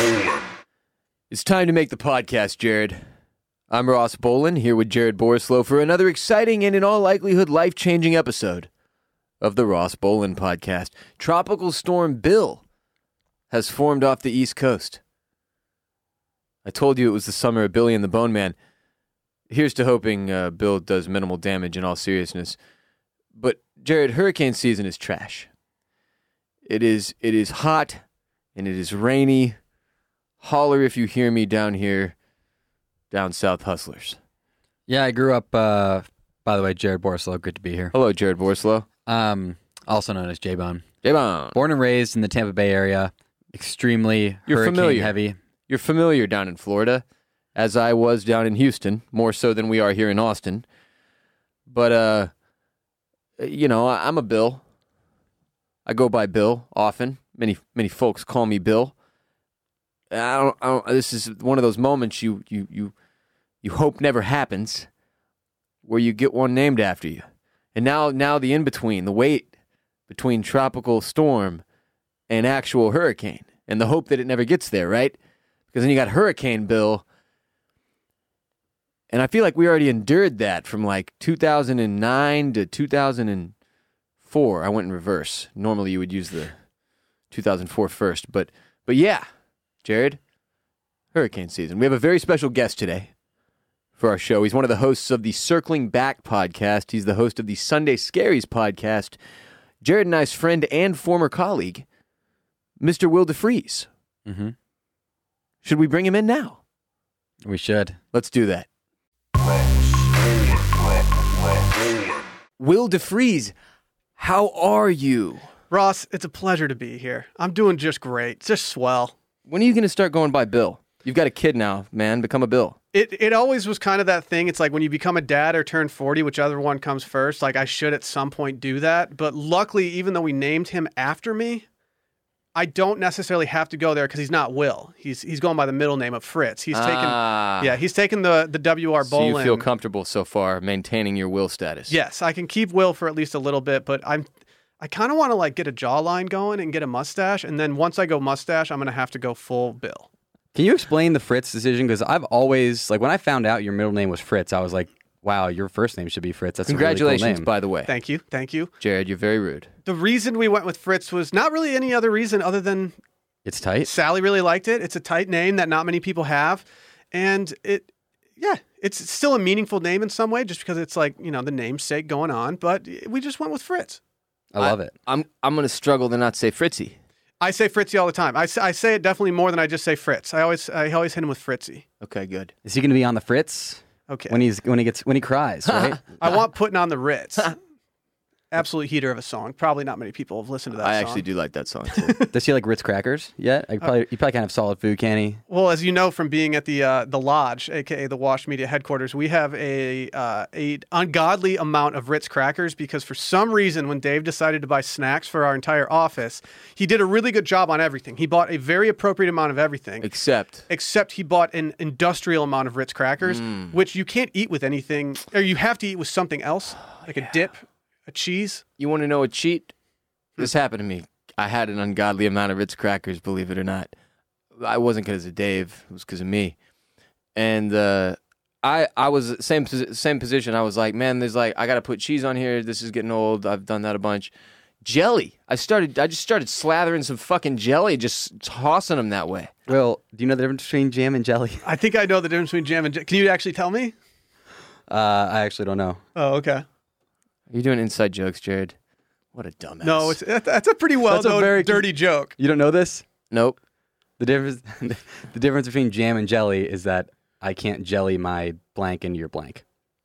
It's time to make the podcast, Jared. I'm Ross Bolin, here with Jared Borislow for another exciting and in all likelihood life-changing episode of the Ross Bolin Podcast. Tropical Storm Bill has formed off the East Coast. I told you it was the summer of Billy and the Bone Man. Here's to hoping Bill does minimal damage in all seriousness. But, Jared, hurricane season is trash. It is hot and it is rainy. Holler if you hear me down here, down south hustlers. Yeah, I grew up, by the way, Jared Borislow. Good to be here. Hello, Jared Borislow. Also known as J-Bone. J-Bone. Born and raised in the Tampa Bay area. Extremely hurricane heavy. You're familiar down in Florida, as I was down in Houston, more so than we are here in Austin. But, I'm a Bill. I go by Bill often. Many folks call me Bill. I don't. This is one of those moments you hope never happens, where you get one named after you, and now the in between, the wait between tropical storm and actual hurricane, and the hope that it never gets there, right? Because then you got Hurricane Bill, and I feel like we already endured that from like 2009 to 2004. I went in reverse. Normally you would use the 2004 first, but yeah. Jared, hurricane season. We have a very special guest today for our show. He's one of the hosts of the Circling Back podcast. He's the host of the Sunday Scaries podcast. Jared and I's friend and former colleague, Mr. Will DeFries. Mm-hmm. Should we bring him in now? We should. Let's do that. Will DeFries, how are you? Ross, it's a pleasure to be here. I'm doing just great. Just swell. When are you going to start going by Bill? You've got a kid now, man. Become a Bill. It always was kind of that thing. It's like when you become a dad or turn 40, whichever one comes first, like I should at some point do that. But luckily, even though we named him after me, I don't necessarily have to go there because he's not Will. He's going by the middle name of Fritz. He's taken the W.R. Bolin. So you feel comfortable so far maintaining your Will status? Yes, I can keep Will for at least a little bit, but I kind of want to like get a jawline going and get a mustache, and then once I go mustache, I'm going to have to go full Bill. Can you explain the Fritz decision? Because I've always, like when I found out your middle name was Fritz, I was like, wow, your first name should be Fritz. That's Congratulations, a really cool name. By the way. Thank you. Jared, you're very rude. The reason we went with Fritz was not really any other reason other than it's tight. Sally really liked it. It's a tight name that not many people have, and it's still a meaningful name in some way just because it's like, the namesake going on, but we just went with Fritz. I love it. I'm going to struggle to not say Fritzy. I say Fritzy all the time. I say it definitely more than I just say Fritz. I always hit him with Fritzy. Okay, good. Is he going to be on the Fritz? Okay. When he cries, right? I want Putting on the Ritz. Absolute heater of a song. Probably not many people have listened to that song. I actually do like that song too. Does he like Ritz crackers yet? He probably can't have solid food, can he? Well, as you know from being at the Lodge, aka the Wash Media headquarters, we have a ungodly amount of Ritz crackers because for some reason when Dave decided to buy snacks for our entire office, he did a really good job on everything. He bought a very appropriate amount of everything. Except he bought an industrial amount of Ritz crackers, which you can't eat with anything, or you have to eat with something else, like a dip. A cheese? You want to know a cheat? This happened to me. I had an ungodly amount of Ritz crackers, believe it or not. I wasn't because of Dave. It was because of me. And I was same position. I was like, man, I got to put cheese on here. This is getting old. I've done that a bunch. Jelly. I just started slathering some fucking jelly, just tossing them that way. Well, do you know the difference between jam and jelly? I think I know the difference between jam and jelly. Can you actually tell me? I actually don't know. Oh, okay. Are you doing inside jokes, Jared? What a dumbass. No, that's a pretty well-known dirty joke. You don't know this? Nope. The difference between jam and jelly is that I can't jelly my blank into your blank.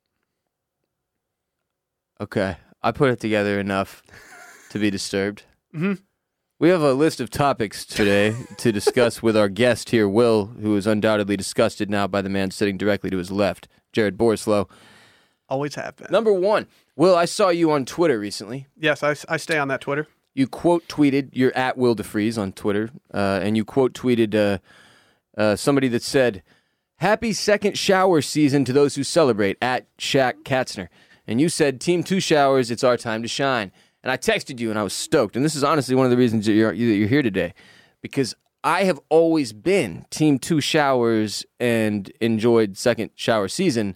Okay. I put it together enough to be disturbed. Mm-hmm. We have a list of topics today to discuss with our guest here, Will, who is undoubtedly disgusted now by the man sitting directly to his left, Jared Borislow. Always have been. Number one, Will, I saw you on Twitter recently. Yes, I stay on that Twitter. You quote tweeted, you're at Will DeFries on Twitter, and you quote tweeted somebody that said, "Happy second shower season to those who celebrate," at Shaq Katzner. And you said, "Team 2 showers, it's our time to shine." And I texted you, and I was stoked. And this is honestly one of the reasons that you're here today, because I have always been team 2 showers and enjoyed second shower season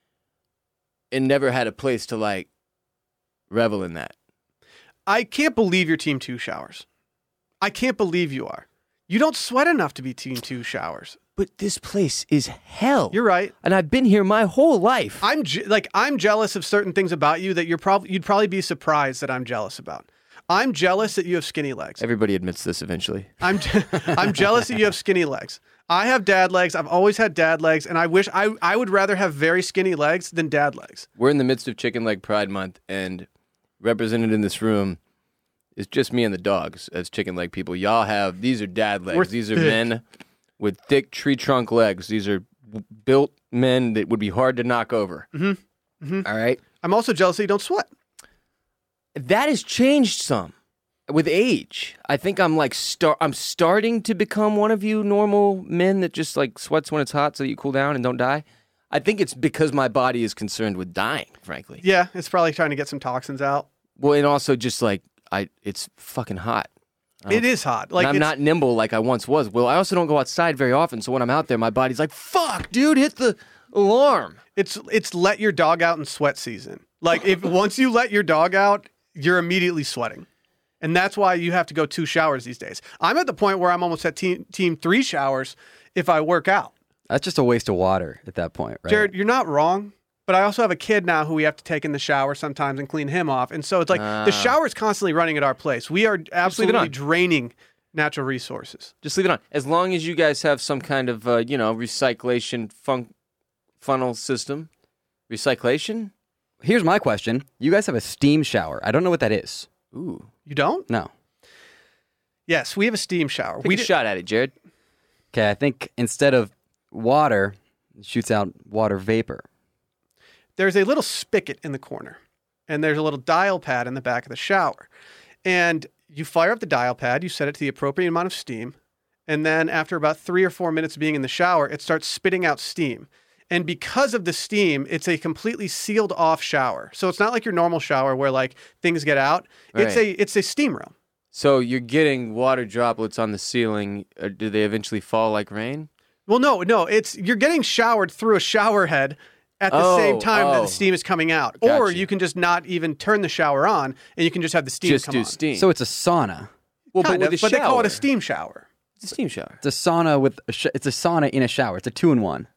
and never had a place to like revel in that. I can't believe you're team 2 showers. I can't believe you are. You don't sweat enough to be team 2 showers. But this place is hell. You're right. And I've been here my whole life. I'm jealous of certain things about you that you'd probably be surprised that I'm jealous about. I'm jealous that you have skinny legs. Everybody admits this eventually. I'm jealous that you have skinny legs. I have dad legs. I've always had dad legs, and I wish I would rather have very skinny legs than dad legs. We're in the midst of Chicken Leg Pride Month, and represented in this room is just me and the dogs as chicken leg people. Y'all have, these are dad legs. These are men with thick tree trunk legs. These are built men that would be hard to knock over. Mm-hmm. Mm-hmm. All right? I'm also jealous that you don't sweat. That has changed some with age. I think I'm like I'm starting to become one of you normal men that just like sweats when it's hot so you cool down and don't die. I think it's because my body is concerned with dying, frankly. Yeah, it's probably trying to get some toxins out. Well, and also just like it's fucking hot. It is hot. Like, I'm not nimble like I once was. Well, I also don't go outside very often, so when I'm out there, my body's like, fuck, dude, hit the alarm. It's let your dog out in sweat season. Like, once you let your dog out, you're immediately sweating. And that's why you have to go 2 showers these days. I'm at the point where I'm almost at team 3 showers if I work out. That's just a waste of water at that point, right? Jared, you're not wrong. But I also have a kid now who we have to take in the shower sometimes and clean him off. And so it's like the shower is constantly running at our place. We are absolutely draining natural resources. Just leave it on. As long as you guys have some kind of, recyclation funnel system. Recyclation? Here's my question. You guys have a steam shower. I don't know what that is. Ooh. You don't? No. Yes, we have a steam shower. Take a shot at it, Jared. Okay, I think instead of water, it shoots out water vapor. There's a little spigot in the corner, and there's a little dial pad in the back of the shower. And you fire up the dial pad, you set it to the appropriate amount of steam, and then after about 3 or 4 minutes of being in the shower, it starts spitting out steam. And because of the steam, it's a completely sealed off shower. So it's not like your normal shower where like things get out. Right. It's a steam room. So you're getting water droplets on the ceiling. Do they eventually fall like rain? Well, no, you're getting showered through a shower head at the same time that the steam is coming out. Gotcha. Or you can just not even turn the shower on, and you can just have the steam Just come do on. steam. So it's a sauna. well, Kind but of, with a but they call it a shower. steam shower. It's a steam shower. It's a sauna with it's a sauna in a shower. It's a 2-in-1.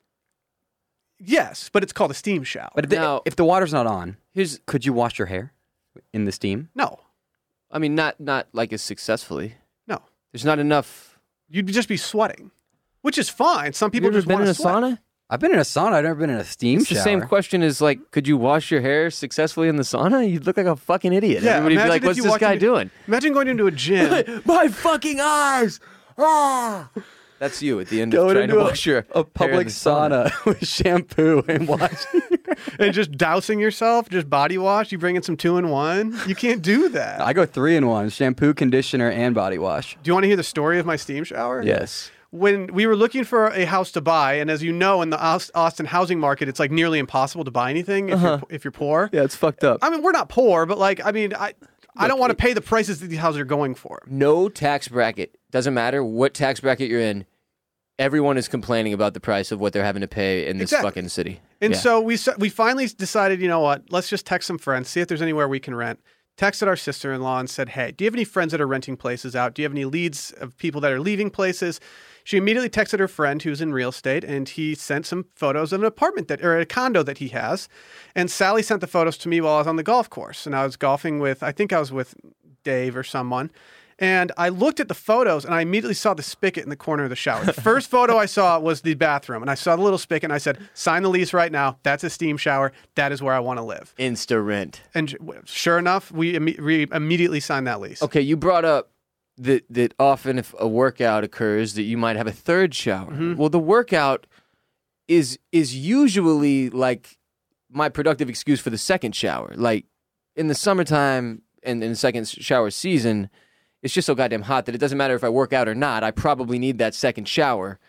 Yes, but it's called a steam shower. But Now- if the water's not on, Here's, could you wash your hair in the steam? No, I mean, not like as successfully. no. There's not enough. You'd just be sweating, which is fine. Some You people ever just been want in to a sweat. sauna? I've been in a sauna. I've never been in a steam It's shower. the same question as like, could you wash your hair successfully in the sauna? You'd look like a fucking idiot. Yeah, Everybody'd be imagine like, if what's you this walked guy into- doing? Imagine going into a gym. My fucking eyes! Ah! That's you at the end of Going trying to into wash your a hair public in the sauna with shampoo and washing. and just dousing yourself, just body wash. You bring in some 2-in-1. You can't do that. I go 3-in-1: shampoo, conditioner, and body wash. Do you want to hear the story of my steam shower? Yes. When we were looking for a house to buy, and as you know, in the Austin housing market, it's like nearly impossible to buy anything if you're poor. Yeah, it's fucked up. I mean, we're not poor, but like, I mean, I don't want to pay the prices that these houses are going for. No tax bracket. Doesn't matter what tax bracket you're in. Everyone is complaining about the price of what they're having to pay in this Exactly. fucking city. And Yeah. so we finally decided, you know what? Let's just text some friends, see if there's anywhere we can rent. Texted our sister-in-law and said, hey, do you have any friends that are renting places out? Do you have any leads of people that are leaving places? She immediately texted her friend who's in real estate, and he sent some photos of an apartment or a condo that he has. And Sally sent the photos to me while I was on the golf course. And I was golfing with, I think I was with Dave or someone. And I looked at the photos, and I immediately saw the spigot in the corner of the shower. The first photo I saw was the bathroom, and I saw the little spigot, and I said, sign the lease right now. That's a steam shower. That is where I want to live. Insta rent. And sure enough, we immediately signed that lease. Okay, you brought up that often if a workout occurs that you might have a third shower. Mm-hmm. Well, the workout is usually like my productive excuse for the second shower. Like in the summertime and in the second shower season, it's just so goddamn hot that it doesn't matter if I work out or not. I probably need that second shower.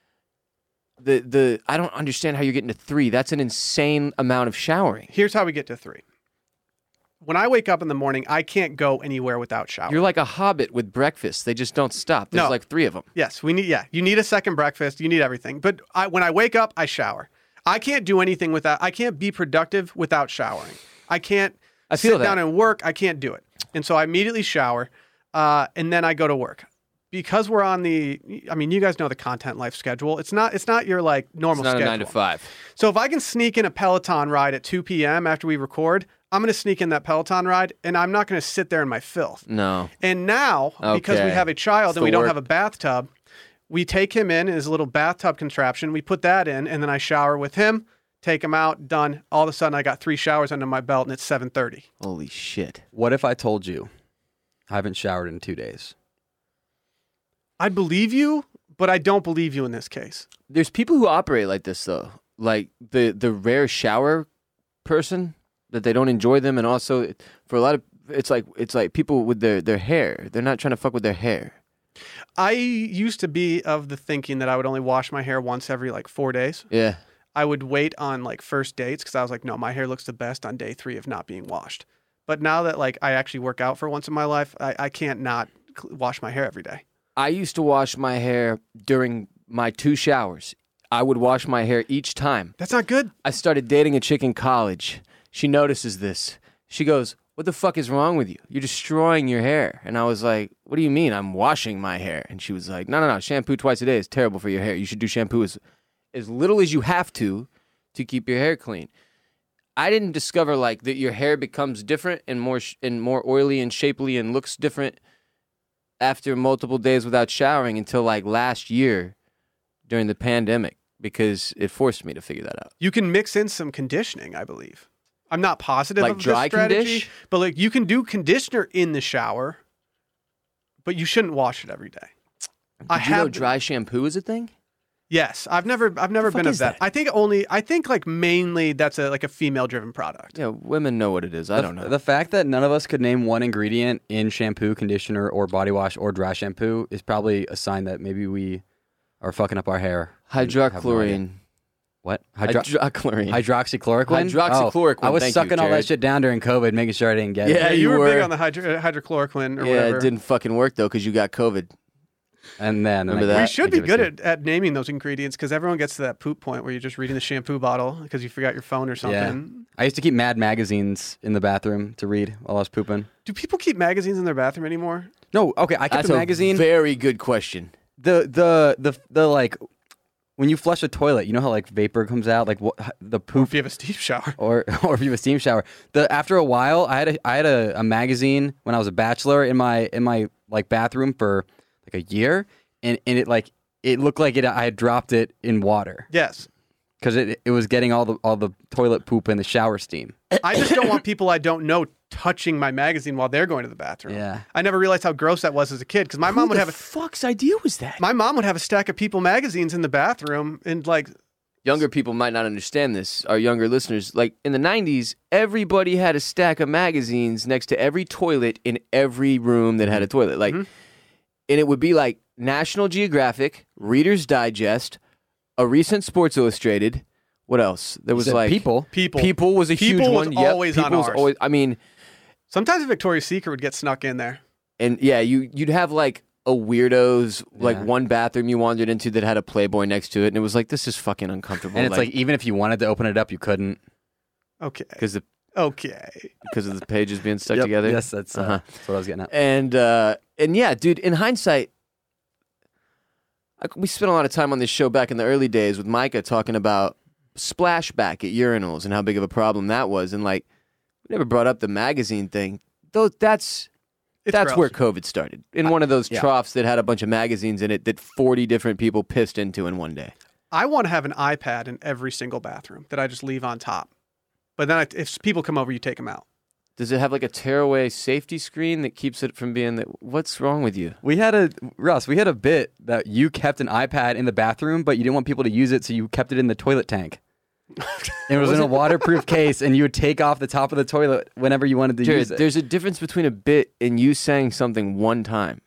I don't understand how you're getting to 3. That's an insane amount of showering. Here's how we get to 3. when I wake up in the morning, I can't go anywhere without showering. You're like a hobbit with breakfast. They just don't stop. There's No. like 3 of them. Yes, you need a second breakfast. You need everything. But when I wake up, I shower. I can't do anything without, I can't be productive without showering. I can't feel sit that. down and work. I can't do it. And so I immediately shower, and then I go to work. Because we're on you guys know the Content Life schedule. It's not your like normal It's not schedule. a 9 to 5. So if I can sneak in a Peloton ride at 2 p.m. after we record, I'm going to sneak in that Peloton ride, and I'm not going to sit there in my filth. No. And now, because we Okay. have a child It's and the we don't work. have a bathtub, we take him in his little bathtub contraption. We put that in, and then I shower with him, take him out, done. All of a sudden, I got 3 showers under my belt, and it's 7:30. Holy shit. What if I told you I haven't showered in 2 days? I'd believe you, but I don't believe you in this case. There's people who operate like this, though. Like the rare shower person, that they don't enjoy them. And also, for a lot of, it's like people with their hair. They're not trying to fuck with their hair. I used to be of the thinking that I would only wash my hair once every like 4 days. Yeah. I would wait on like first dates because I was like, no, my hair looks the best on day 3 of not being washed. But now that like I actually work out for once in my life, I can't not wash my hair every day. I used to wash my hair during my 2 showers. I would wash my hair each time. That's not good. I started dating a chick in college. She notices this. She goes, "What the fuck is wrong with you? You're destroying your hair." And I was like, "What do you mean? I'm washing my hair." And she was like, No. Shampoo twice a day is terrible for your hair. You should do shampoo as little as you have to keep your hair clean. I didn't discover like that your hair becomes different and more oily and shapely and looks different after multiple days without showering until like last year during the pandemic, because it forced me to figure that out. You can mix in some conditioning, I believe. I'm not positive Like of this dry strategy, condish? but like you can do conditioner in the shower, but you shouldn't wash it every day. Did you know dry shampoo is a thing? Yes, I've never been fuck of is that. that? I think like mainly that's a female driven product. Yeah, women know what it is. I don't know. The fact that none of us could name one ingredient in shampoo, conditioner, or body wash or dry shampoo is probably a sign that maybe we are fucking up our hair. Hydrochlorine. What? Hydrochlorine. Hydroxychloroquine? Hydroxychloroquine, I was thank you, sucking all that Jared. shit down during COVID, making sure I didn't get Yeah, it. you were big were. on the hydrochloroquine or Yeah, whatever. it didn't fucking work though because you got COVID. And then Remember I- that? We should I be give it good to- at naming those ingredients because everyone gets to that poop point where you're just reading the shampoo bottle because you forgot your phone or something. I used to keep Mad magazines in the bathroom to read while I was pooping. Do people keep magazines in their bathroom anymore? No, okay, I kept That's the a magazine. very good question. The like when you flush a toilet, you know how like vapor comes out, like the Or poop, if you have a steam shower. or if you have a steam shower. After a while, I had a magazine when I was a bachelor in my like bathroom for like a year, and it looked like I had dropped it in water Yes. because it was getting all the toilet poop and the shower steam. I just don't want people I don't know touching my magazine while they're going to the bathroom. Yeah. I never realized how gross that was as a kid because my mom would have fuck's idea was that? a stack of People magazines in the bathroom and like Younger people might not understand this. Our younger listeners, like in the 90s, everybody had a stack of magazines next to every toilet in every room that had a toilet. Like, and it would be like National Geographic, Reader's Digest, a recent Sports Illustrated. What else? There was said like People? People was a huge People was one. Yep, always on People was ours. always. I mean, sometimes Victoria's Secret would get snuck in there. and yeah, you'd have like a weirdo's like Yeah. one bathroom you wandered into that had a Playboy next to it, and it was like, this is fucking uncomfortable. And it's like even if you wanted to open it up, you couldn't. Okay. because of Okay. the pages being stuck Yep. together. Yes, that's what I was getting at. And yeah, dude, in hindsight, we spent a lot of time on this show back in the early days with Micah talking about splashback at urinals and how big of a problem that was, and like we never brought up the magazine thing. Though that's gross. where COVID started, in one of those yeah. troughs that had a bunch of magazines in it that 40 different people pissed into in one day. I want to have an iPad in every single bathroom that I just leave on top. But then if people come over, you take them out. Does it have like a tearaway safety screen that keeps it from being that? What's wrong with you? We had a bit that you kept an iPad in the bathroom, but you didn't want people to use it, so you kept it in the toilet tank. And it was in a waterproof case, and you would take off the top of the toilet whenever you wanted to Jared, use it. there's a difference between a bit and you saying something one time.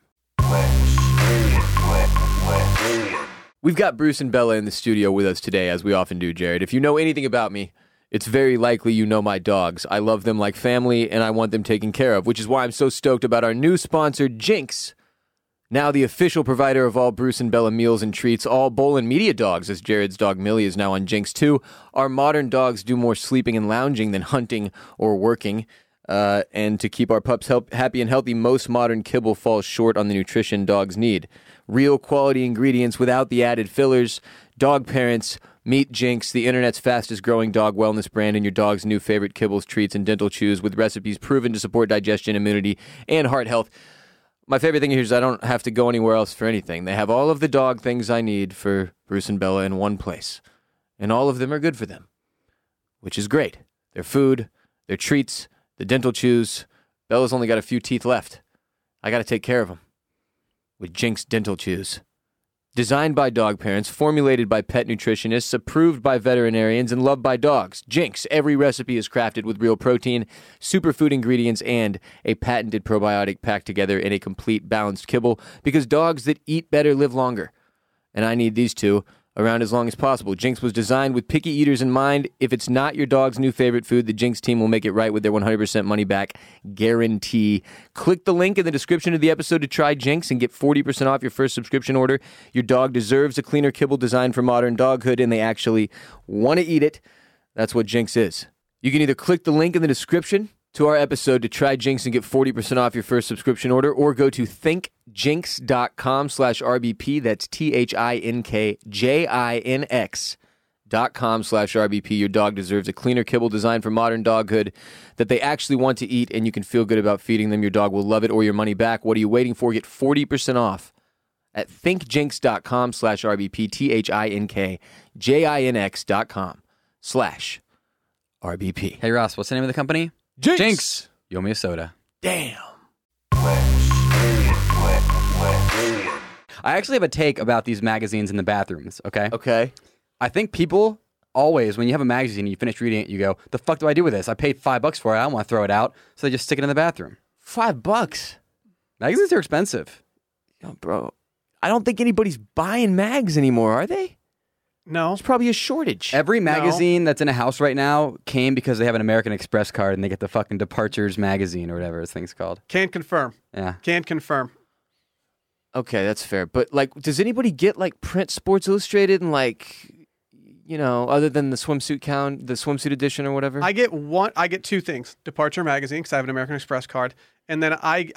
We've got Bruce and Bella in the studio with us today, as we often do, Jared. If you know anything about me, It's very likely you know my dogs. I love them like family, and I want them taken care of, which is why I'm so stoked about our new sponsor, Jinx. Now the official provider of all Bruce and Bella meals and treats, all Bolin Media dogs, as Jared's dog Millie is now on Jinx too. Our modern dogs do more sleeping and lounging than hunting or working. And to keep our pups happy and healthy, most modern kibble falls short on the nutrition dogs need. Real quality ingredients without the added fillers. Dog parents, meet Jinx, the internet's fastest growing dog wellness brand, and your dog's new favorite kibbles, treats, and dental chews with recipes proven to support digestion, immunity, and heart health. My favorite thing here is I don't have to go anywhere else for anything. They have all of the dog things I need for Bruce and Bella in one place. And all of them are good for them, which is great. Their food, their treats, the dental chews. Bella's only got a few teeth left. I got to take care of them with Jinx Dental Chews. Designed by dog parents, formulated by pet nutritionists, approved by veterinarians, and loved by dogs. Jinx, every recipe is crafted with real protein, superfood ingredients, and a patented probiotic packed together in a complete balanced kibble, because dogs that eat better live longer. And I need these two around as long as possible. Jinx was designed with picky eaters in mind. If it's not your dog's new favorite food, the Jinx team will make it right with their 100% money back guarantee. Click the link in the description of the episode to try Jinx and get 40% off your first subscription order. Your dog deserves a cleaner kibble designed for modern doghood, and they actually want to eat it. That's what Jinx is. You can either click the link in the description to our episode to try Jinx and get 40% off your first subscription order, or go to thinkjinx.com/RBP. That's THINKJINX.com/RBP. Your dog deserves a cleaner kibble designed for modern doghood that they actually want to eat, and you can feel good about feeding them. Your dog will love it, or your money back. What are you waiting for? Get 40% off at thinkjinx.com/RBP. THINKJINX.com/RBP. Hey, Ross, what's the name of the company? Jinx! You owe me a soda. Damn. I actually have a take about these magazines in the bathrooms, okay? Okay. I think people always, when you have a magazine and you finish reading it, you go, the fuck do I do with this? I paid $5 for it. I don't want to throw it out. So they just stick it in the bathroom. $5? Magazines are expensive. Yo, bro, I don't think anybody's buying mags anymore, are they? No. There's probably a shortage. Every magazine that's in a house right now came because they have an American Express card and they get the fucking Departures magazine or whatever this thing's called. Can't confirm. Yeah. Can't confirm. Okay, that's fair. But, like, does anybody get, like, print Sports Illustrated and, like, you know, other than the swimsuit edition or whatever? I get two things. Departure magazine, because I have an American Express card. And then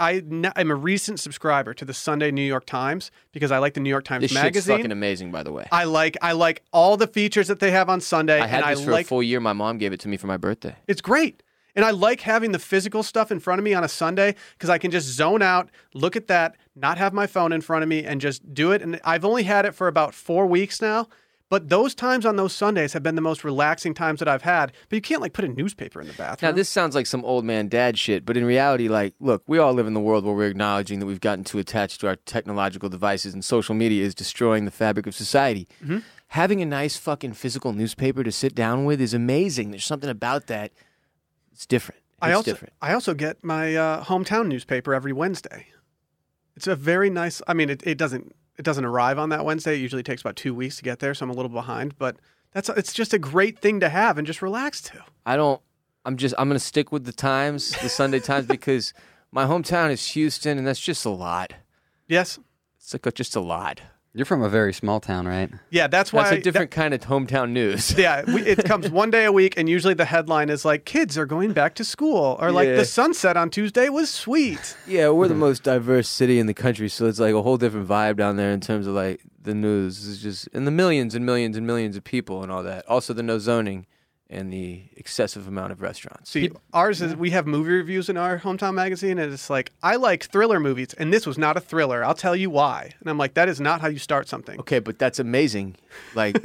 I'm a recent subscriber to the Sunday New York Times because I like the New York Times this magazine. Shit's fucking amazing, by the way. I like all the features that they have on Sunday. I had and this for a full year. My mom gave it to me for my birthday. It's great. And I like having the physical stuff in front of me on a Sunday because I can just zone out, look at that, not have my phone in front of me, and just do it. And I've only had it for about 4 weeks now. But those times on those Sundays have been the most relaxing times that I've had. But you can't, like, put a newspaper in the bathroom. Now, this sounds like some old man dad shit, but in reality, like, look, we all live in the world where we're acknowledging that we've gotten too attached to our technological devices, and social media is destroying the fabric of society. Mm-hmm. Having a nice fucking physical newspaper to sit down with is amazing. There's something about that. It's different. I also get my hometown newspaper every Wednesday. It's a very nice. I mean, it doesn't arrive on that Wednesday. It usually takes about 2 weeks to get there, so I'm a little behind. But it's just a great thing to have and just relax to. I'm going to stick with the Times, the Sunday Times, because my hometown is Houston, and that's just a lot. Yes, it's like just a lot. You're from a very small town, right? Yeah, that's why. That's a different kind of hometown news. Yeah, it comes one day a week, and usually the headline is like, kids are going back to school, or like the sunset on Tuesday was sweet. Yeah, we're the most diverse city in the country, so it's like a whole different vibe down there in terms of like the news. It's just, and the millions and millions and millions of people and all that. Also the no zoning and the excessive amount of restaurants. See, ours is, we have movie reviews in our hometown magazine, and it's like, I like thriller movies, and this was not a thriller. I'll tell you why. And I'm like, that is not how you start something. Okay, but that's amazing. Like,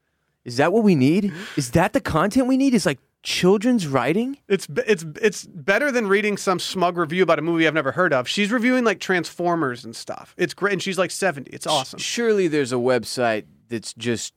is that what we need? Is that the content we need? Is like children's writing? It's better than reading some smug review about a movie I've never heard of. She's reviewing like Transformers and stuff. It's great, and she's like 70. It's awesome. Surely there's a website that's just,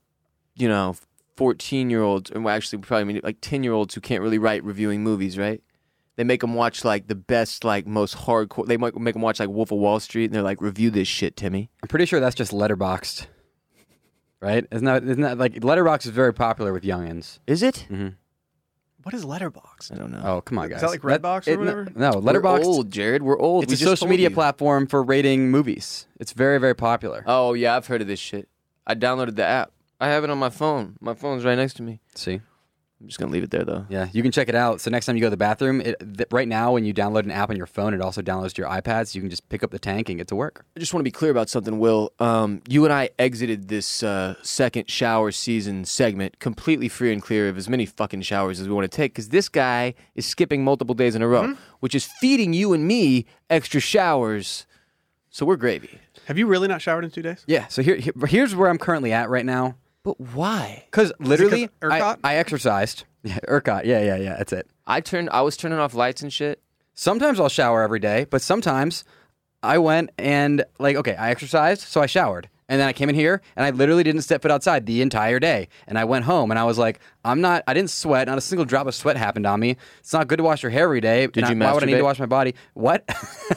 14-year-olds, and actually probably like 10-year-olds who can't really write reviewing movies, right? They make them watch like the best, like most hardcore. They might make them watch like Wolf of Wall Street, and they're like, "Review this shit, Timmy." I'm pretty sure that's just Letterboxd, right? Isn't that like Letterboxd is very popular with youngins? Is it? Mm-hmm. What is Letterboxd? I don't know. Oh, come on, guys. Is that like Redbox or whatever? No, We're Letterboxd. old, Jared. We're old. It's We a just social told media you. platform for rating movies. It's very, very popular. Oh yeah, I've heard of this shit. I downloaded the app. I have it on my phone. My phone's right next to me. See? I'm just gonna leave it there though. Yeah, you can check it out. So next time you go to the bathroom, right now when you download an app on your phone, it also downloads to your iPad, so you can just pick up the tank and get to work. I just want to be clear about something, Will. You and I exited this second shower season segment completely free and clear of as many fucking showers as we want to take because this guy is skipping multiple days in a row, which is feeding you and me extra showers. So we're gravy. Have you really not showered in 2 days? Yeah, so here's where I'm currently at right now. But why? Because literally, 'cause ERCOT? I exercised. Yeah, ERCOT. Yeah, that's it. I was turning off lights and shit. Sometimes I'll shower every day, but sometimes I went and, I exercised, so I showered. And then I came in here, and I literally didn't step foot outside the entire day. And I went home, and I was like, I didn't sweat. Not a single drop of sweat happened on me. It's not good to wash your hair every day. Did you Why would I need masturbate? to wash my body? What?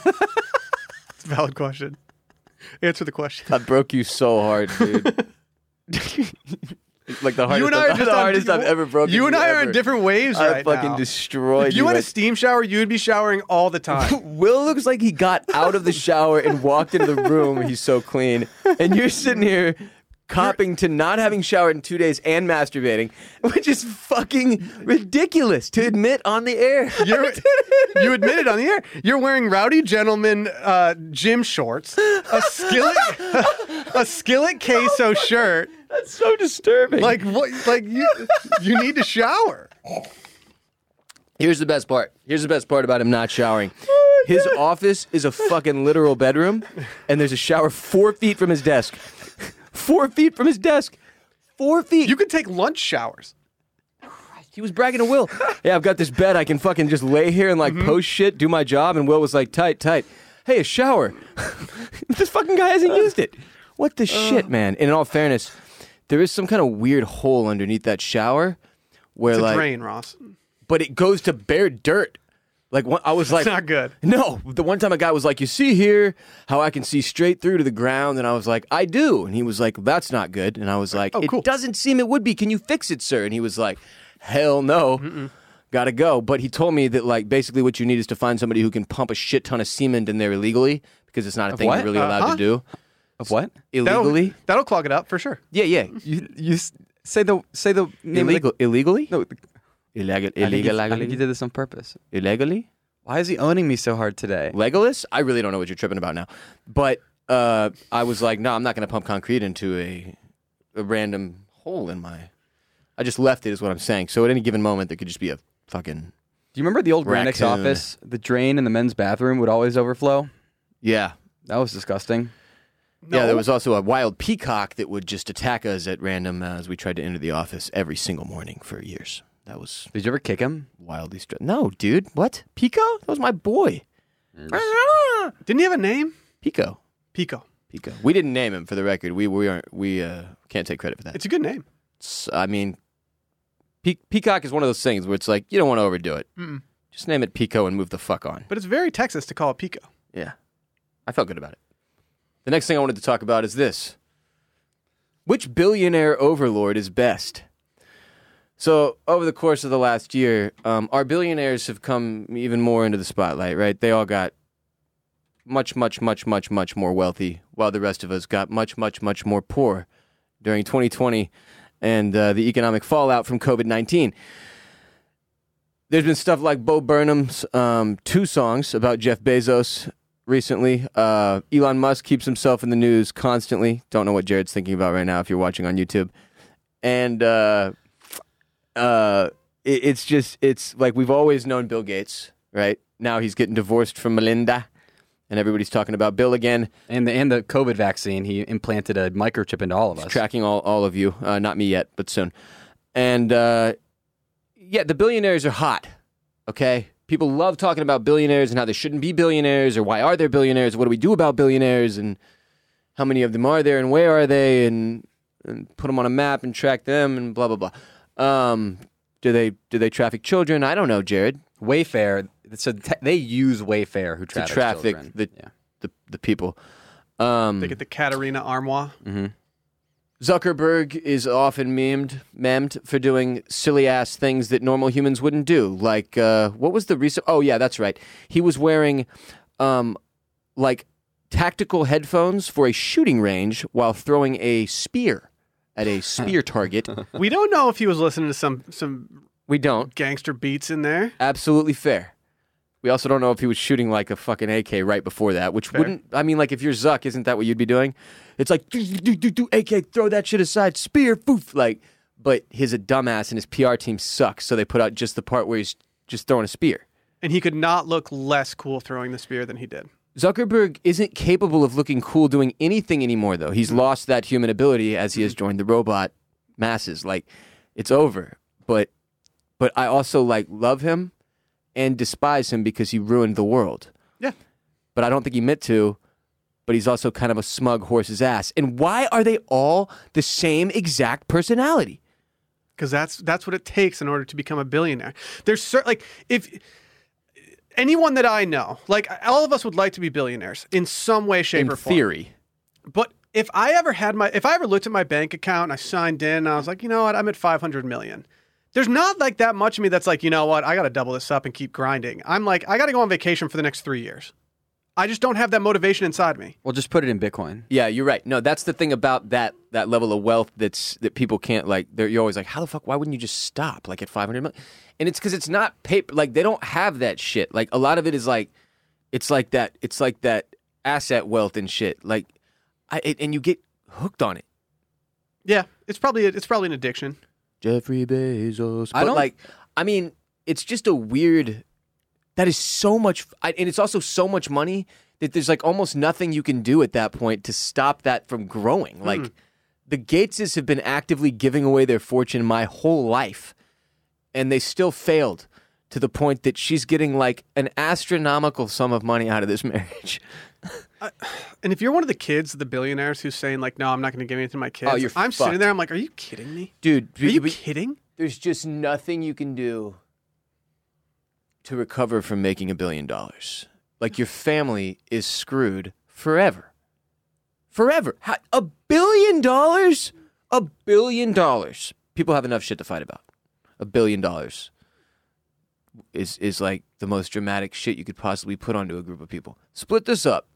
It's a valid question. Answer the question. I broke you so hard, dude. Like the hardest, You and I are just the on- hardest I've ever broken. You and I are ever. on different waves I right fucking now. destroyed If you had a Like- steam shower, you would be showering all the time. Will looks like he got out of the shower and walked into the room. He's so clean. And you're sitting here copping to not having showered in 2 days and masturbating, which is fucking ridiculous to admit on the air. You admitted on the air. You're wearing Rowdy Gentleman gym shorts, a skillet queso shirt. That's so disturbing. Like what? Like you need to shower. Here's the best part. Here's the best part about him not showering. His office is a fucking literal bedroom, and there's a shower 4 feet from his desk. 4 feet from his desk. 4 feet. You could take lunch showers. He was bragging to Will. Yeah, I've got this bed. I can fucking just lay here and post shit, do my job. And Will was like, tight. Hey, a shower. This fucking guy hasn't used it. What the shit, man? And in all fairness, there is some kind of weird hole underneath that shower where It's a like, drain, Ross. but it goes to bare dirt. Like I was like, It's not good. No, the one time a guy was like, you see here how I can see straight through to the ground? And I was like, I do. And he was like, that's not good. And I was like, Oh, cool. It doesn't seem it would be. Can you fix it, sir? And he was like, hell no. Gotta go. But he told me that like basically what you need is to find somebody who can pump a shit ton of semen in there illegally because it's not a thing what? you're really allowed to do. Of what? Illegally? That'll clog it up for sure. Yeah. You say the name Illegal. Illegally? No, Illegal. I think you did this on purpose. Illegally? Why is he owning me so hard today? Legolas? I really don't know what you're tripping about now. But I was like, no, I'm not going to pump concrete into a random hole in my... I just left it is what I'm saying. So at any given moment, there could just be a fucking... Do you remember the old Grand X Raccoon. office? The drain in the men's bathroom would always overflow. Yeah. That was disgusing. No. Yeah, there was also a wild peacock that would just attack us at random as we tried to enter the office every single morning for years. That was Did you ever kick him? wildly... No, dude. What? Pico? That was my boy. Didn't he have a name? Pico. Pico. Pico. We didn't name him, for the record. We can't take credit for that. It's a good name. I mean, Peacock is one of those things where it's like, you don't want to overdo it. Mm-mm. Just name it Pico and move the fuck on. But it's very Texas to call it Pico. Yeah. I felt good about it. The next thing I wanted to talk about is this. Which billionaire overlord is best? So, over the course of the last year, our billionaires have come even more into the spotlight, right? They all got much more wealthy, while the rest of us got much more poor during 2020 and the economic fallout from COVID-19. There's been stuff like Bo Burnham's 2 songs about Jeff Bezos recently. Elon Musk keeps himself in the news constantly. Don't know what Jared's thinking about right now if you're watching on YouTube. And it's like we've always known Bill Gates, right? Now he's getting divorced from Melinda, and everybody's talking about Bill again. And the COVID vaccine, he implanted a microchip into all of us. Tracking all of you. Not me yet, but soon. And yeah, the billionaires are hot, okay? People love talking about billionaires and how there shouldn't be billionaires, or why are there billionaires, what do we do about billionaires, and how many of them are there, and where are they, and put them on a map and track them, and blah, blah, blah. Do they traffic children? I don't know, Jared. Wayfair. So they use Wayfair who traffics traffic children. the people. They get the Katerina Armoire. Mm-hmm. Zuckerberg is often memed for doing silly-ass things that normal humans wouldn't do. Like, what was the recent... Oh, yeah, that's right. He was wearing, like, tactical headphones for a shooting range while throwing a spear at a spear target. We don't know if he was listening to some We don't. gangster beats in there. Absolutely fair. We also don't know if he was shooting like a fucking AK right before that, which Fair. wouldn't... I mean, like, if you're Zuck, isn't that what you'd be doing? It's like, do AK, throw that shit aside, spear, poof. Like, but he's a dumbass and his PR team sucks, so they put out just the part where he's just throwing a spear. And he could not look less cool throwing the spear than he did. Zuckerberg isn't capable of looking cool doing anything anymore, though. He's lost that human ability as he has joined the robot masses. Like, it's over. But I also, like, love him and despise him because he ruined the world. Yeah. But I don't think he meant to. But he's also kind of a smug horse's ass. And why are they all the same exact personality? Because that's what it takes in order to become a billionaire. There's like if anyone that I know, like all of us would like to be billionaires in some way, shape, In or form. theory. But if I ever looked at my bank account and I signed in, and I was like, you know what, I'm at 500 million. There's not like that much of me that's like, you know what, I got to double this up and keep grinding. I'm like, I got to go on vacation for the next 3 years. I just don't have that motivation inside me. Well, just put it in Bitcoin. Yeah, you're right. No, that's the thing about that level of wealth that people can't, like, you're always like, how the fuck, why wouldn't you just stop, like, at 500 million? And it's because it's not paper, like, they don't have that shit. Like, a lot of it is like, it's like that asset wealth and shit. Like, and you get hooked on it. Yeah, it's probably an addiction. Jeffrey Bezos. I But, don't- it's just a weird... That is so much, and it's also so much money that there's like almost nothing you can do at that point to stop that from growing. Like the Gateses have been actively giving away their fortune my whole life, and they still failed to the point that she's getting like an astronomical sum of money out of this marriage. And if you're one of the kids, the billionaires who's saying like, no, I'm not going to give anything to my kids. Oh, you're I'm fucked. sitting there, I'm like, are you kidding me? Dude, Are you kidding? there's just nothing you can do to recover from making $1 billion. Like, your family is screwed forever. Forever. $1 billion? $1 billion. People have enough shit to fight about. $1 billion is like the most dramatic shit you could possibly put onto a group of people. Split this up.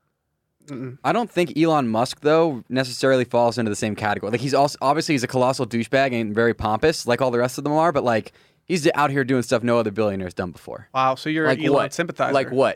I don't think Elon Musk, though, necessarily falls into the same category. Like, he's also, obviously, he's a colossal douchebag and very pompous, like all the rest of them are, but, like, he's out here doing stuff no other billionaire's done before. Wow, so you're Like an Elon what? sympathizer. Like what?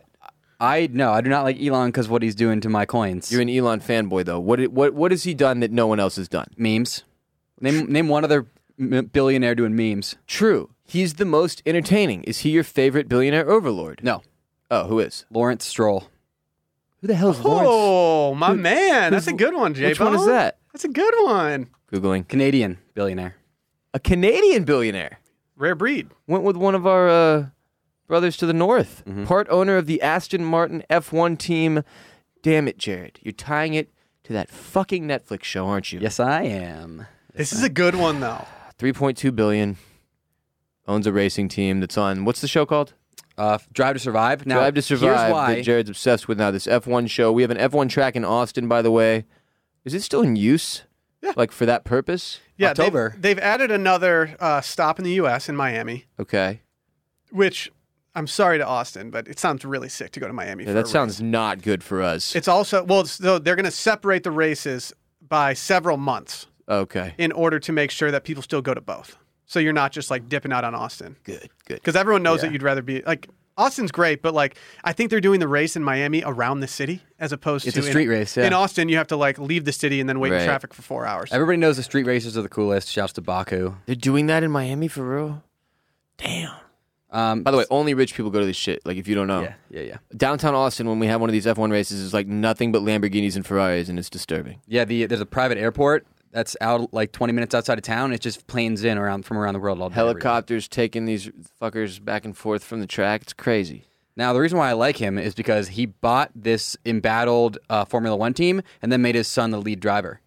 I do not like Elon because what he's doing to my coins. You're an Elon fanboy, though. What has he done that no one else has done? Memes. Name one other billionaire doing memes. True. He's the most entertaining. Is he your favorite billionaire overlord? No. Oh, who is? Lawrence Stroll. Who the hell is Lawrence? Oh, my man. That's a good one, J. Which one is that? That's a good one. Googling. Canadian billionaire. A Canadian billionaire. Rare breed. Went with one of our brothers to the north. Part owner of the Aston Martin F1 team. Damn it, Jared. You're tying it to that fucking Netflix show, aren't you? Yes, I am. This is a good one, though. $3.2 billion. Owns a racing team that's on, what's the show called? Drive to Survive. Now, Drive to Survive. Here's why. That Jared's obsessed with now. This F1 show. We have an F1 track in Austin, by the way. Is it still in use? Yeah. Like for that purpose? Yeah, October. they've added another stop in the U.S. in Miami, Okay. which I'm sorry to Austin, but it sounds really sick to go to Miami. Yeah, for that a sounds race. not good for us. It's also so they're going to separate the races by several months Okay. in order to make sure that people still go to both. So you're not just like dipping out on Austin. Good. Because everyone knows Yeah. that you'd rather be like Austin's great, but like I think they're doing the race in Miami around the city as opposed It's to a street race, yeah. In Austin, you have to like leave the city and then wait Right. in traffic for 4 hours. Everybody knows the street races are the coolest. Shouts to Baku. They're doing that in Miami for real? Damn. By By the way, only rich people go to this shit. Like, if you don't know. Yeah. Downtown Austin, when we have one of these F1 races, is like nothing but Lamborghinis and Ferraris, and it's disturbing. Yeah, there's a private airport that's out like 20 minutes outside of town. It's just planes in from around the world all day. every day. Helicopters taking these fuckers back and forth from the track. It's crazy. Now, the reason why I like him is because he bought this embattled Formula One team and then made his son the lead driver.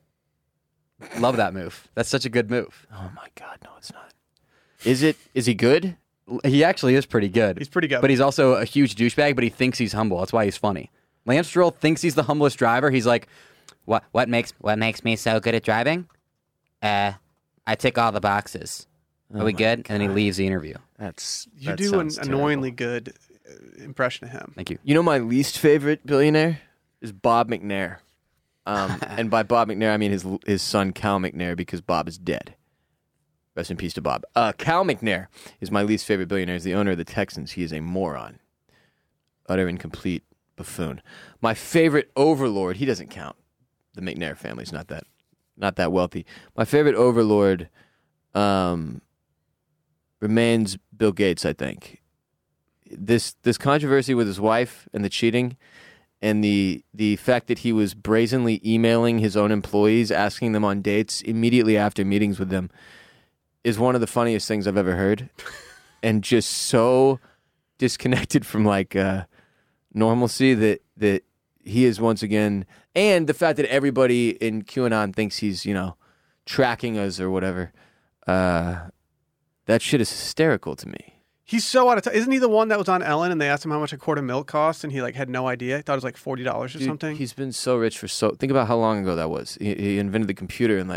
Love that move. That's such a good move. Oh my God, no, it's not. Is he good? He actually is pretty good. He's pretty good. But he's also a huge douchebag, but he thinks he's humble. That's why he's funny. Lance Stroll thinks he's the humblest driver. He's like, What makes me so good at driving? I tick all the boxes. Are we good? And then he leaves the interview. You do an annoyingly good impression of him. Thank you. You know, my least favorite billionaire is Bob McNair. And by Bob McNair, I mean his son Cal McNair, because Bob is dead. Rest in peace to Bob. Cal McNair is my least favorite billionaire. He's the owner of the Texans. He is a moron. Utter and complete buffoon. My favorite overlord, he doesn't count. The McNair family's not that wealthy. My favorite overlord remains Bill Gates, I think. This controversy with his wife and the cheating and the fact that he was brazenly emailing his own employees, asking them on dates immediately after meetings with them, is one of the funniest things I've ever heard. And just so disconnected from normalcy that he is once again, and the fact that everybody in QAnon thinks he's, tracking us or whatever. That shit is hysterical to me. He's so out of touch. Isn't he the one that was on Ellen and they asked him how much a quart of milk cost and he had no idea? He thought it was like $40 or something. He's been so rich think about how long ago that was. He invented the computer in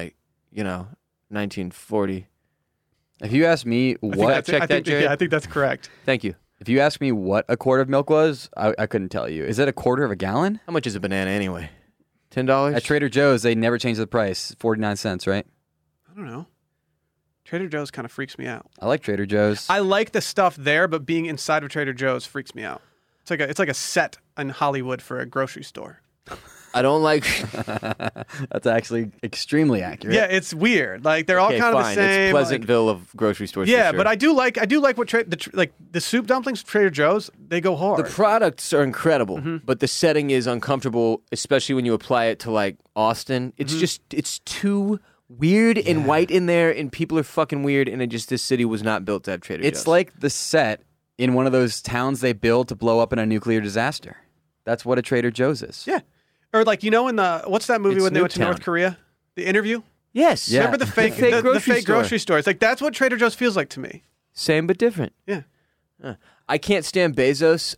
1940. If you ask me what... Check that, Jared? Yeah, I think that's correct. Thank you. If you ask me what a quart of milk was, I couldn't tell you. Is it a quarter of a gallon? How much is a banana anyway? $10? At Trader Joe's, they never change the price. 49 cents, right? I don't know. Trader Joe's kind of freaks me out. I like Trader Joe's. I like the stuff there, but being inside of Trader Joe's freaks me out. It's like a set in Hollywood for a grocery store. I don't like... That's actually extremely accurate. Yeah, it's weird. Like they're all kind of the same. It's Pleasantville of grocery stores. Yeah, for sure. but I do like what the soup dumplings from Trader Joe's. They go hard. The products are incredible, but the setting is uncomfortable, especially when you apply it to Austin. It's it's too weird and white in there, and people are fucking weird, and this city was not built to have Trader Joe's. It's like the set in one of those towns they build to blow up in a nuclear disaster. That's what a Trader Joe's is. Yeah. Or in what's that movie It's when they went to Nuketown. North Korea? The Interview? Yes. Yeah. Remember the fake, grocery fake store. grocery store? It's like that's what Trader Joe's feels like to me. Same but different. Yeah. I can't stand Bezos.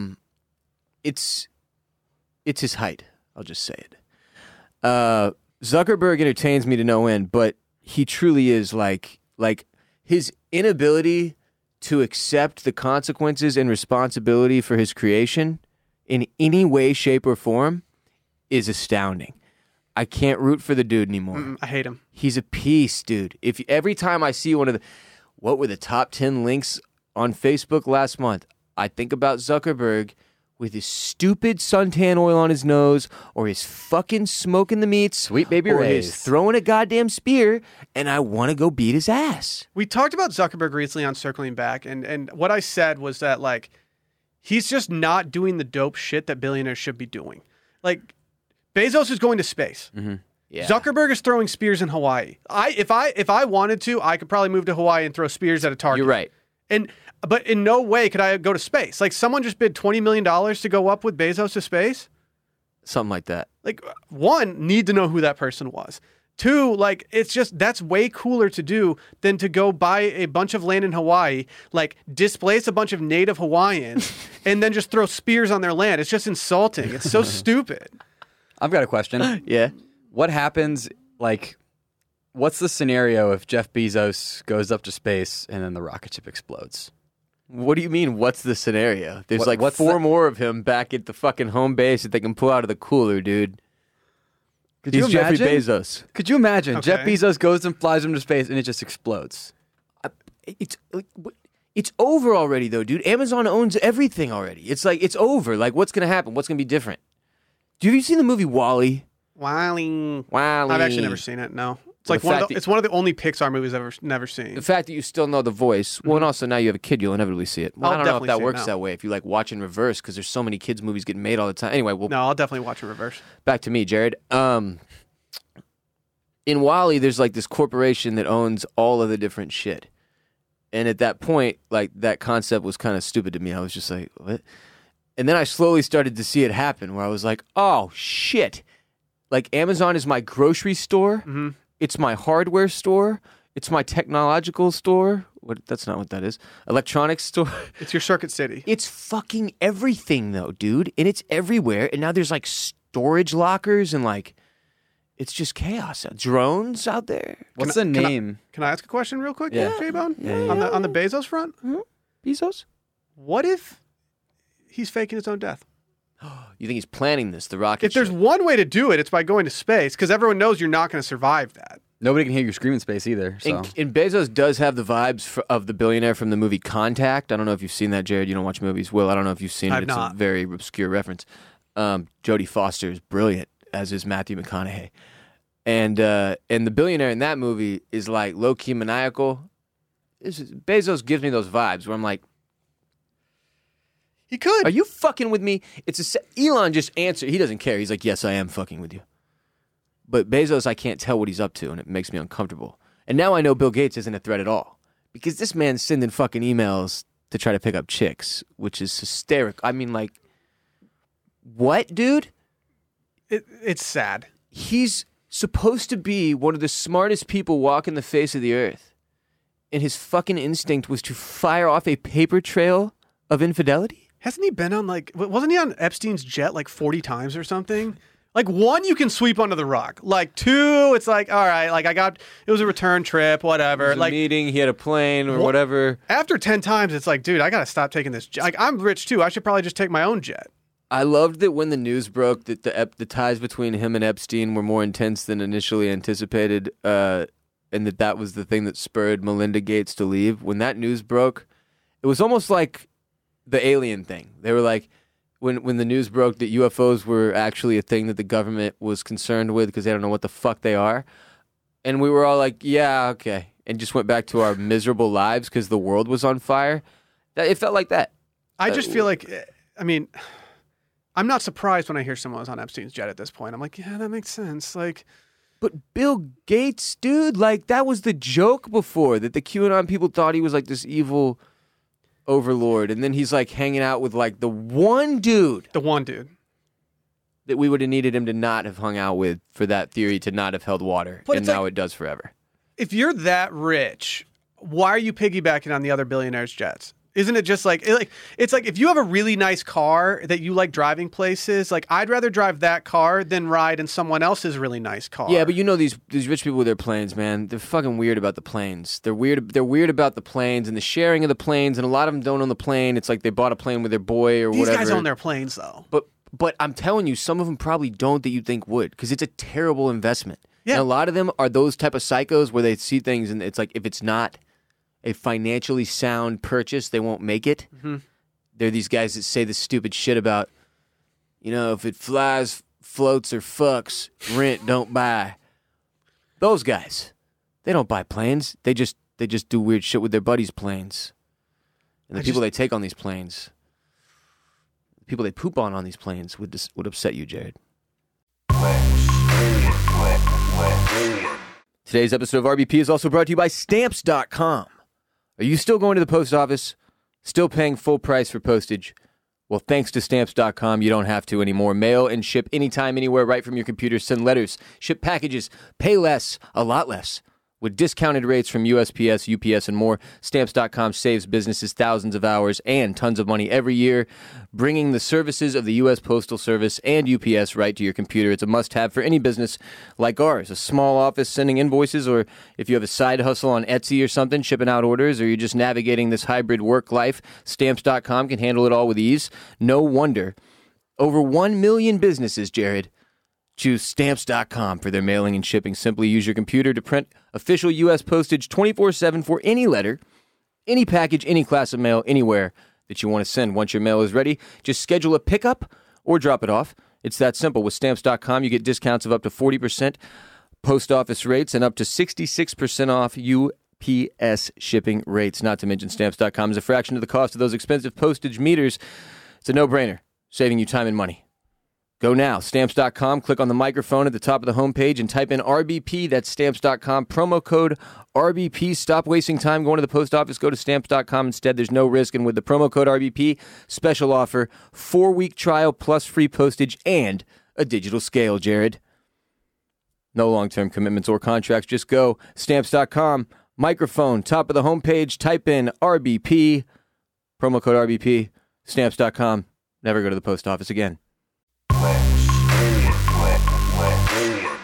It's his height. I'll just say it. Zuckerberg entertains me to no end, but he truly is like his inability to accept the consequences and responsibility for his creation in any way, shape, or form is astounding. I can't root for the dude anymore. I hate him. He's a piece, dude. Every time I see what were the top 10 links on Facebook last month, I think about Zuckerberg with his stupid suntan oil on his nose, or his fucking smoking the meats, Sweet baby or Rays. his throwing a goddamn spear, and I want to go beat his ass. We talked about Zuckerberg recently on Circling Back, and what I said was that he's just not doing the dope shit that billionaires should be doing. Bezos is going to space. Mm-hmm. Yeah. Zuckerberg is throwing spears in Hawaii. If I wanted to, I could probably move to Hawaii and throw spears at a target. You're right. But in no way could I go to space. Someone just bid $20 million to go up with Bezos to space. Something like that. One, need to know who that person was. Two, it's just, that's way cooler to do than to go buy a bunch of land in Hawaii, displace a bunch of native Hawaiians, and then just throw spears on their land. It's just insulting. It's so stupid. I've got a question. Yeah. What happens, what's the scenario if Jeff Bezos goes up to space and then the rocket ship explodes? What do you mean, what's the scenario? There's what's four the- more of him back at the fucking home base that they can pull out of the cooler, dude. Could He's you Jeffrey imagine? Bezos. Could you imagine? Okay. Jeff Bezos goes and flies him to space and it just explodes. It's over already, though, dude. Amazon owns everything already. It's over. What's going to happen? What's going to be different? Have you seen the movie WALL-E? Wally. WALL-E. I've actually never seen it, no. Well, It's one of the only Pixar movies I've never seen. The fact that you still know the voice, well, and also now you have a kid, you'll inevitably see it. Well, I'll I don't know if definitely that see it works now. that way. If you watch in reverse, because there's so many kids movies getting made all the time. Anyway, No, I'll definitely watch in reverse. back to me, Jared. In WALL-E, there's this corporation that owns all of the different shit. And at that point, that concept was kind of stupid to me. I was just like, what? And then I slowly started to see it happen where I was like, oh, shit. Amazon is my grocery store. Mm-hmm. It's my hardware store. It's my technological store. That's not what that is. Electronics store. It's your Circuit City. It's fucking everything, though, dude. And it's everywhere. And now there's storage lockers and it's just chaos. Drones out there. What's the name? Can I ask a question real quick, Yeah. J-Bone? Yeah. On the Bezos front? Bezos? What if he's faking his own death? You think he's planning this, the rocket If there's ship? one way to do it, it's by going to space, because everyone knows you're not going to survive that. Nobody can hear you scream in space either. So And Bezos does have the vibes of the billionaire from the movie Contact. I don't know if you've seen that, Jared. You don't watch movies. Will, I don't know if you've seen it. I've It's not. a very obscure reference. Jodie Foster is brilliant, as is Matthew McConaughey. And the billionaire in that movie is like low-key maniacal. Bezos gives me those vibes where I'm like, He could. are you fucking with me? Elon just answered. He doesn't care. He's like, yes, I am fucking with you. But Bezos, I can't tell what he's up to, and it makes me uncomfortable. And now I know Bill Gates isn't a threat at all. Because this man's sending fucking emails to try to pick up chicks, which is hysterical. I mean, like, what, dude? It's sad. He's supposed to be one of the smartest people walking the face of the earth. And his fucking instinct was to fire off a paper trail of infidelity? Hasn't he been on wasn't he on Epstein's jet like 40 times or something? Like 1, you can sweep under the rug. Like 2, it's like, all right, like it was a return trip, whatever. It was a Like meeting, he had a plane or whatever. after 10 times, it's like, dude, I got to stop taking this jet. Like I'm rich too. I should probably just take my own jet. I loved that when the news broke that the ties between him and Epstein were more intense than initially anticipated, and that was the thing that spurred Melinda Gates to leave. When that news broke, it was almost like the alien thing. They were like, when the news broke that UFOs were actually a thing that the government was concerned with because they don't know what the fuck they are. And we were all like, yeah, okay. And just went back to our miserable lives because the world was on fire. It felt like that. I just feel like, I mean, I'm not surprised when I hear someone was on Epstein's jet at this point. I'm like, yeah, that makes sense. Like, But Bill Gates, dude, like that was the joke before, that the QAnon people thought he was like this evil overlord. And then he's like hanging out with like the one dude the one dude. that we would have needed him to not have hung out with for that theory to not have held water. But And it's now like- it does forever. If you're that rich, why are you piggybacking on the other billionaires' jets? Isn't it just like it's like if you have a really nice car that you like driving places, like I'd rather drive that car than ride in someone else's really nice car. Yeah, but you know these rich people with their planes, man. They're fucking weird about the planes. They're weird about the planes and the sharing of the planes, and a lot of them don't own the plane. It's like they bought a plane with their boy or these whatever. guys own their planes though. But I'm telling you, some of them probably don't that you think would, because it's a terrible investment. Yeah. And a lot of them are those type of psychos where they see things and it's like if it's not a financially sound purchase, they won't make it. Mm-hmm. They're these guys that say this stupid shit about, you know, if it flies, floats, or fucks, rent, don't buy. Those guys, they don't buy planes. They just do weird shit with their buddies' planes. And the people they take on these planes, the people they poop on these planes would upset you, Jared. Today's episode of RBP is also brought to you by Stamps.com. Are you still going to the post office? Still paying full price for postage? Well, thanks to Stamps.com, you don't have to anymore. Mail and ship anytime, anywhere, right from your computer. Send letters, ship packages, pay less, a lot less. With discounted rates from USPS, UPS, and more, Stamps.com saves businesses thousands of hours and tons of money every year, bringing the services of the U.S. Postal Service and UPS right to your computer. It's a must-have for any business like ours, a small office sending invoices, or if you have a side hustle on Etsy or something, shipping out orders, or you're just navigating this hybrid work life, Stamps.com can handle it all with ease. No wonder. Over 1 million businesses, Jared, choose Stamps.com for their mailing and shipping. Simply use your computer to print official U.S. postage 24/7 for any letter, any package, any class of mail, anywhere that you want to send. Once your mail is ready, just schedule a pickup or drop it off. It's that simple. With Stamps.com, you get discounts of up to 40% post office rates and up to 66% off UPS shipping rates. Not to mention Stamps.com is a fraction of the cost of those expensive postage meters. It's a no-brainer, saving you time and money. Go now, Stamps.com, click on the microphone at the top of the homepage and type in RBP, that's Stamps.com, promo code RBP. Stop wasting time going to the post office, go to Stamps.com instead. There's no risk, and with the promo code RBP, special offer, 4-week trial plus free postage and a digital scale, Jared. No long-term commitments or contracts, just go, Stamps.com, microphone, top of the homepage, type in RBP, promo code RBP, Stamps.com, never go to the post office again.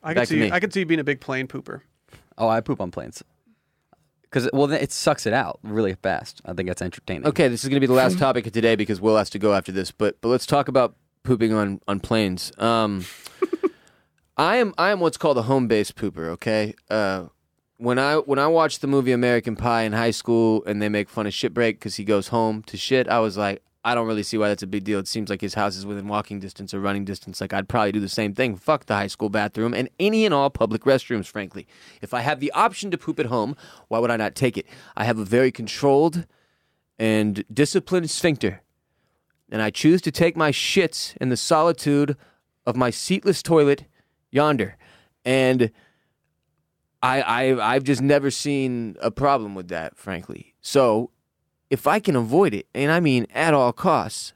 I Back to me. could see you being a big plane pooper. Oh, I poop on planes. Because, well, it sucks it out really fast. I think that's entertaining. Okay, this is going to be the last topic of today because Will has to go after this. But let's talk about pooping on planes. I am what's called a home-based pooper. Okay, when I watched the movie American Pie in high school and they make fun of Shitbreak because he goes home to shit, I was like, I don't really see why that's a big deal. It seems like his house is within walking distance or running distance. Like, I'd probably do the same thing. Fuck the high school bathroom and any and all public restrooms, frankly. If I have the option to poop at home, why would I not take it? I have a very controlled and disciplined sphincter, and I choose to take my shits in the solitude of my seatless toilet yonder. And I've just never seen a problem with that, frankly. So if I can avoid it, and I mean at all costs,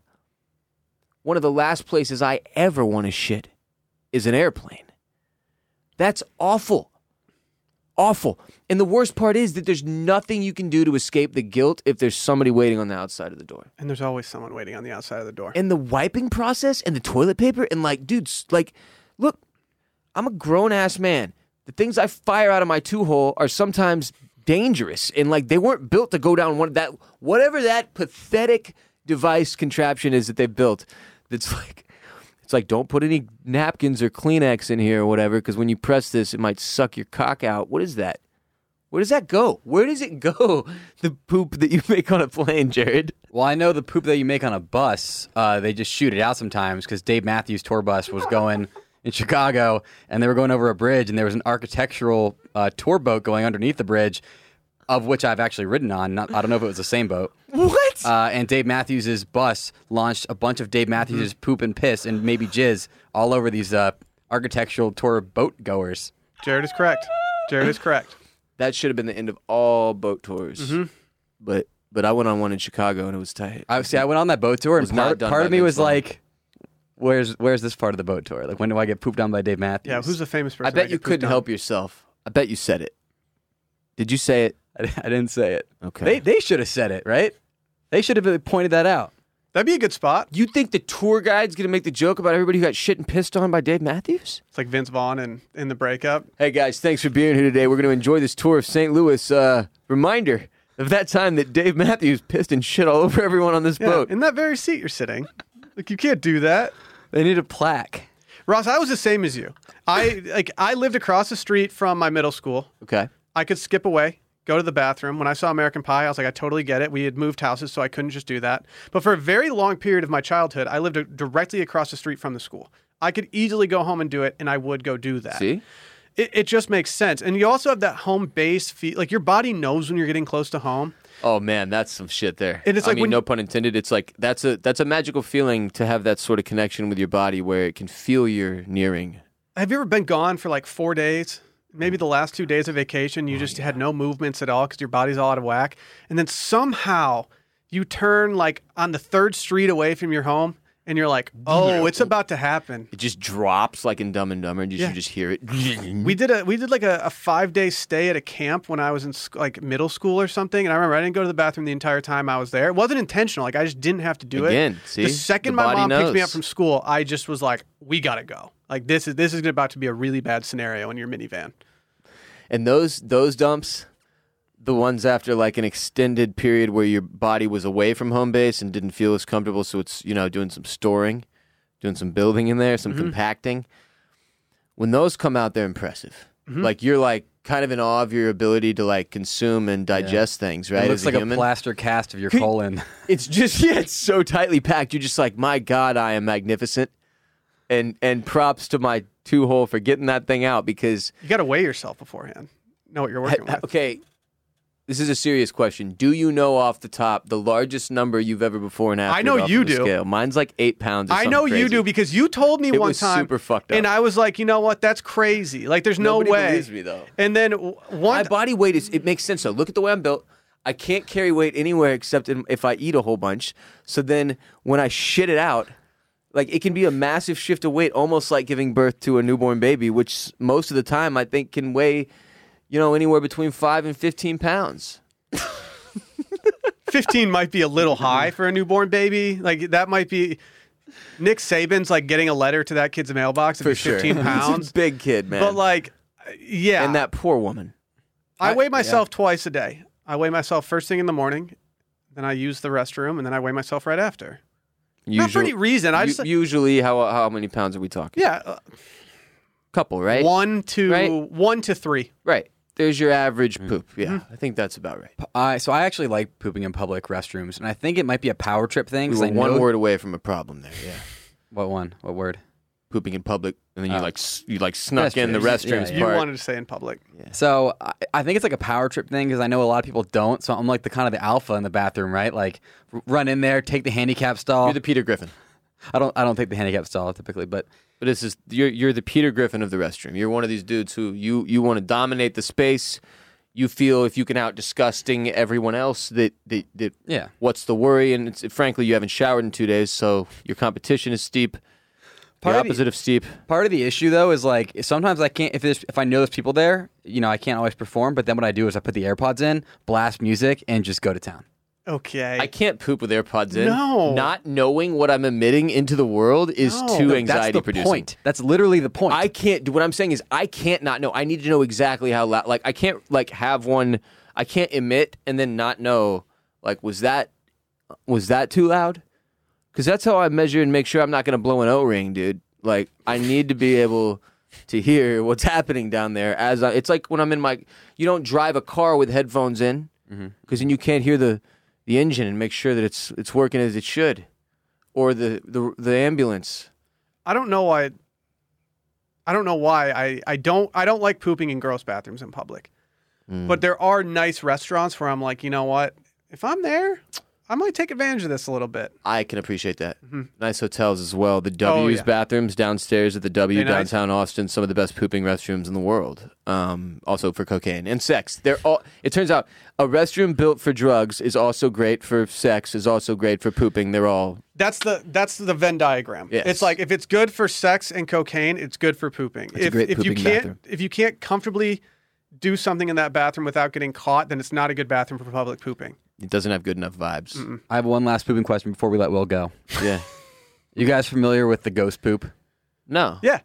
one of the last places I ever want to shit is an airplane. That's awful. Awful. And the worst part is that there's nothing you can do to escape the guilt if there's somebody waiting on the outside of the door. And there's always someone waiting on the outside of the door. And the wiping process and the toilet paper and like, dudes, like, look, I'm a grown-ass man. The things I fire out of my two-hole are sometimes dangerous, and like they weren't built to go down whatever that pathetic device contraption is that they built. That's like, it's like, don't put any napkins or Kleenex in here or whatever, because when you press this, it might suck your cock out. What is that? Where does that go? Where does it go? The poop that you make on a plane, Jared. Well, I know the poop that you make on a bus, they just shoot it out sometimes because Dave Matthews' tour bus was going in Chicago, and they were going over a bridge, and there was an architectural tour boat going underneath the bridge, of which I've actually ridden on. I don't know if it was the same boat. What? And Dave Matthews' bus launched a bunch of Dave Matthews' poop and piss and maybe jizz all over these architectural tour boat goers. Jared is correct. Jared is correct. That should have been the end of all boat tours. Mm-hmm. But I went on one in Chicago, and it was tight. I went on that boat tour, and Was not done part by of me Vince was Vaughn. like, where's this part of the boat tour? Like, when do I get pooped on by Dave Matthews? Yeah, who's the famous person? I bet that you get pooped couldn't on? help yourself. I bet you said it. Did you say it? I didn't say it. Okay. They should have said it, right? They should have pointed that out. That'd be a good spot. You think the tour guide's going to make the joke about everybody who got shit and pissed on by Dave Matthews? It's like Vince Vaughn in the breakup. Hey, guys, thanks for being here today. We're going to enjoy this tour of St. Louis. Reminder of that time that Dave Matthews pissed and shit all over everyone on this Yeah, boat. in that very seat you're sitting. Like, you can't do that. They need a plaque. Ross, I was the same as you. I lived across the street from my middle school. Okay. I could skip away, go to the bathroom. When I saw American Pie, I was like, I totally get it. We had moved houses, so I couldn't just do that. But for a very long period of my childhood, I lived directly across the street from the school. I could easily go home and do it, and I would go do that. See? It just makes sense. And you also have that home base feel. Like, your body knows when you're getting close to home. Oh, man, that's some shit there. And it's like when no you- pun intended. It's like that's a magical feeling to have that sort of connection with your body where it can feel you're nearing. Have you ever been gone for like 4 days? Maybe the last 2 days of vacation, you just had no movements at all because your body's all out of whack. And then somehow you turn like on the 3rd street away from your home and you're like, oh, it's about to happen. It just drops like in Dumb and Dumber, and you Yeah. just hear it. We did like a 5-day stay at a camp when I was in like middle school or something. And I remember I didn't go to the bathroom the entire time I was there. It wasn't intentional. Like, I just didn't have to do Again, it. see? The second The my body mom picked me knows. up from school, I just was like, we got to go. Like, this is about to be a really bad scenario in your minivan. And those dumps, the ones after like an extended period where your body was away from home base and didn't feel as comfortable, so it's, doing some storing, doing some building in there, some compacting. When those come out, they're impressive. Like, you're like kind of in awe of your ability to like consume and digest things, right? It looks as like a a human. plaster cast of your colon. It's just, it's so tightly packed. You're just like, my God, I am magnificent. And props to my two-hole for getting that thing out, because You got to weigh yourself beforehand. Know what you're working with. okay, this is a serious question. Do you know off the top the largest number you've ever before and after? I know off you of the do. Scale? Mine's like 8 pounds. Or I know something you crazy. do because you told me It one was time. super fucked up. And I was like, you know what? That's crazy. Like, there's no Nobody way. believes me, though. And then one. My body weight it makes sense though. Look at the way I'm built. I can't carry weight anywhere except if I eat a whole bunch. So then when I shit it out, like, it can be a massive shift of weight, almost like giving birth to a newborn baby, which most of the time I think can weigh, anywhere between 5 and 15 pounds. 15 might be a little high for a newborn baby. Like, that might be. Nick Saban's like getting a letter to that kid's mailbox if For he's sure. 15 He's pounds. a big kid, man. But like, yeah. and that poor woman. I weigh myself twice a day. I weigh myself first thing in the morning, then I use the restroom, and then I weigh myself right after. Not for any reason. I just usually how many pounds are we talking? yeah, Couple, right? 1 to Right? 1 to 3. Right. There's your average poop. Yeah, I think that's about right. So I actually like pooping in public restrooms, and I think it might be a power trip thing. We 'cause were I know one word away from a problem there. Yeah, What one? What word? pooping in public, and then you Oh. snuck in the Restrooms. restrooms Yeah, You part. wanted to say in public. So I think it's like a power trip thing because I know a lot of people don't. So I'm like the kind of the alpha in the bathroom, right? Like run in there, take the handicap stall. You're the Peter Griffin. I don't take the handicap stall typically, but But this is you're the Peter Griffin of the restroom. You're one of these dudes who you want to dominate the space. You feel if you can out disgusting everyone else that yeah. what's the worry? And frankly, you haven't showered in 2 days, so your competition is steep. Part The of the- opposite of steep. Part of the issue though is like sometimes I can't if I know there's people there, I can't always perform. But then what I do is I put the AirPods in, blast music, and just go to town. Okay. I can't poop with AirPods in. No. Not knowing what I'm emitting into the world is No. too No, anxiety That's the producing. point. That's literally the point. I can't. What I'm saying is, I can't not know. I need to know exactly how loud. Like, I can't have one. I can't emit and then not know. Like, was that too loud? Because that's how I measure and make sure I'm not going to blow an O-ring, dude. Like, I need to be able to hear what's happening down there. It's like when I'm in you don't drive a car with headphones in because then you can't hear the engine and make sure that it's working as it should, or the ambulance. I don't know why. I don't like pooping in gross bathrooms in public. But there are nice restaurants where I'm like, you know what? If I'm there, I might take advantage of this a little bit. I can appreciate that. Nice hotels as well. The W's yeah. bathrooms downstairs at the W They nice? downtown Austin, some of the best pooping restrooms in the world. Also for cocaine and sex. It turns out a restroom built for drugs is also great for sex, is also great for pooping. They're all That's the Venn diagram. Yes. It's like if it's good for sex and cocaine, it's good for pooping. It's a great pooping bathroom. If you can't comfortably do something in that bathroom without getting caught, then it's not a good bathroom for public pooping. it doesn't have good enough vibes. I have one last pooping question before we let Will go. Yeah. You guys familiar with the ghost poop? No. Yeah.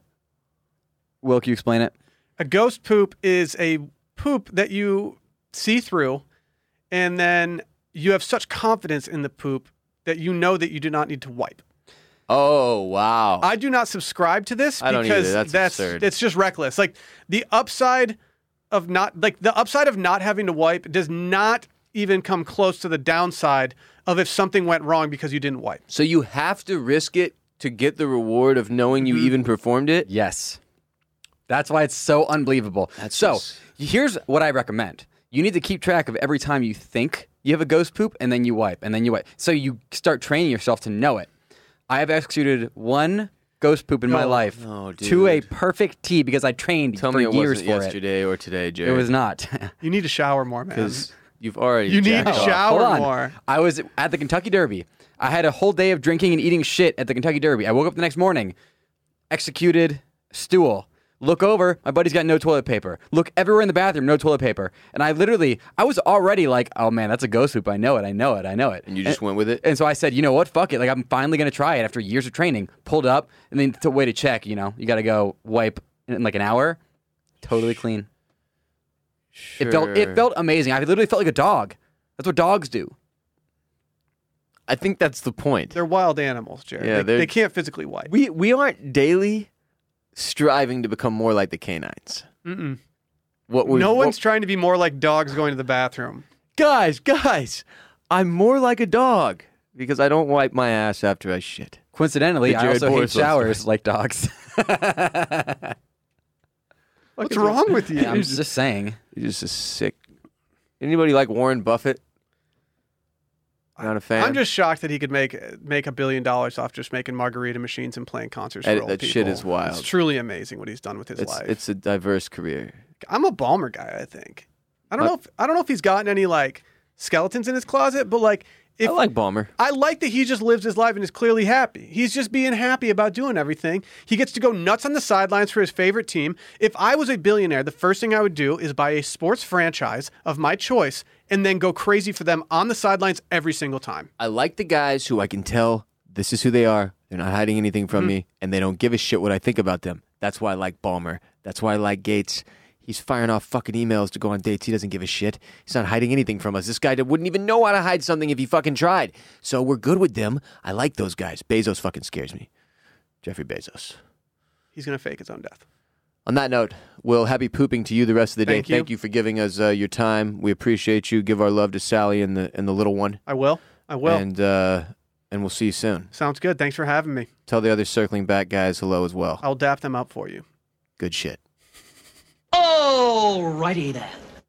Will, can you explain it? A ghost poop is a poop that you see through, and then you have such confidence in the poop that you know that you do not need to wipe. Oh, wow. I do not subscribe to this I don't because either. That's absurd. it's just reckless. Like the upside of not having to wipe does not even come close to the downside of if something went wrong because you didn't wipe. So you have to risk it to get the reward of knowing you even performed it? Yes. That's why it's so unbelievable. So here's what I recommend. You need to keep track of every time you think you have a ghost poop, and then you wipe, and then you wipe. So you start training yourself to know it. I have executed one ghost poop in my life to a perfect T because I trained Tell for me it years wasn't for yesterday or today, it. Jared. It was not. You need to shower more, man. Because you've already You need jacked to off. shower Hold on. more. I was at the Kentucky Derby. I had a whole day of drinking and eating shit at the Kentucky Derby. I woke up the next morning, executed stool. Look over, my buddy's got no toilet paper. Look everywhere in the bathroom, no toilet paper. And I was already like, oh man, that's a ghost poop. I know it. And you just went with it? And so I said, you know what? Fuck it. Like, I'm finally going to try it after years of training. Pulled up, and then the way to check, you got to go wipe in like an hour. Totally clean. Sure. It felt amazing. I literally felt like a dog. That's what dogs do. I think that's the point. They're wild animals, Jared. Yeah, they can't physically wipe. We aren't daily striving to become more like the canines. Mm-mm. No one's trying to be more like dogs going to the bathroom. Guys, I'm more like a dog because I don't wipe my ass after I shit. Coincidentally, The I Jared also hate Boris showers like dogs. What's wrong with you? I'm just saying. You're just a sick. Anybody like Warren Buffett? Not a fan. I'm just shocked that he could make $1 billion off just making margarita machines and playing concerts for old that people. shit is wild. It's truly amazing what he's done with his life. It's a diverse career. I'm a Balmer guy, I think. I don't know if he's gotten any like skeletons in his closet, but like I like Balmer. I like that he just lives his life and is clearly happy. He's just being happy about doing everything. He gets to go nuts on the sidelines for his favorite team. If I was a billionaire, the first thing I would do is buy a sports franchise of my choice and then go crazy for them on the sidelines every single time. I like the guys who I can tell this is who they are. They're not hiding anything from me, and they don't give a shit what I think about them. That's why I like Ballmer. That's why I like Gates. He's firing off fucking emails to go on dates. He doesn't give a shit. He's not hiding anything from us. This guy wouldn't even know how to hide something if he fucking tried. So we're good with them. I like those guys. Bezos fucking scares me. Jeffrey Bezos. He's going to fake his own death. On that note, Will, happy pooping to you the rest of the day. Thank you. Thank you for giving us your time. We appreciate you. Give our love to Sally and the little one. I will. And we'll see you soon. Sounds good. Thanks for having me. Tell the other circling back guys hello as well. I'll dap them up for you. Good shit. Alrighty then.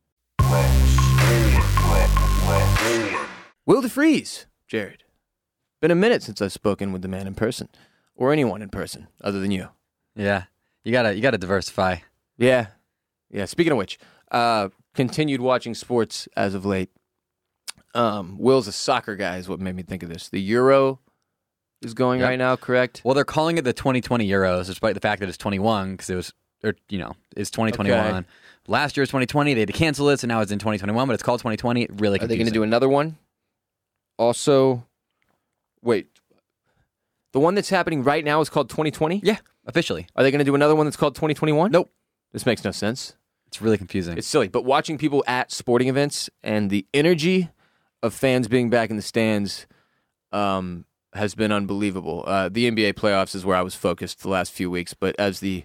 Will DeFreeze, Jared. Been a minute since I've spoken with the man in person, or anyone in person other than you. Yeah, you gotta diversify. Yeah. Speaking of which, continued watching sports as of late. Will's a soccer guy, is what made me think of this. The Euro is going right now, correct? Well, they're calling it the 2020 Euros, despite the fact that it's 21 because it was, it's 2021. Okay. Last year was 2020. They had to cancel it, so now it's in 2021. But it's called 2020. Really confusing. Are they going to do another one? Also, wait. The one that's happening right now is called 2020? Yeah, officially. Are they going to do another one that's called 2021? Nope. This makes no sense. It's really confusing. It's silly. But watching people at sporting events and the energy of fans being back in the stands has been unbelievable. The NBA playoffs is where I was focused the last few weeks, but as the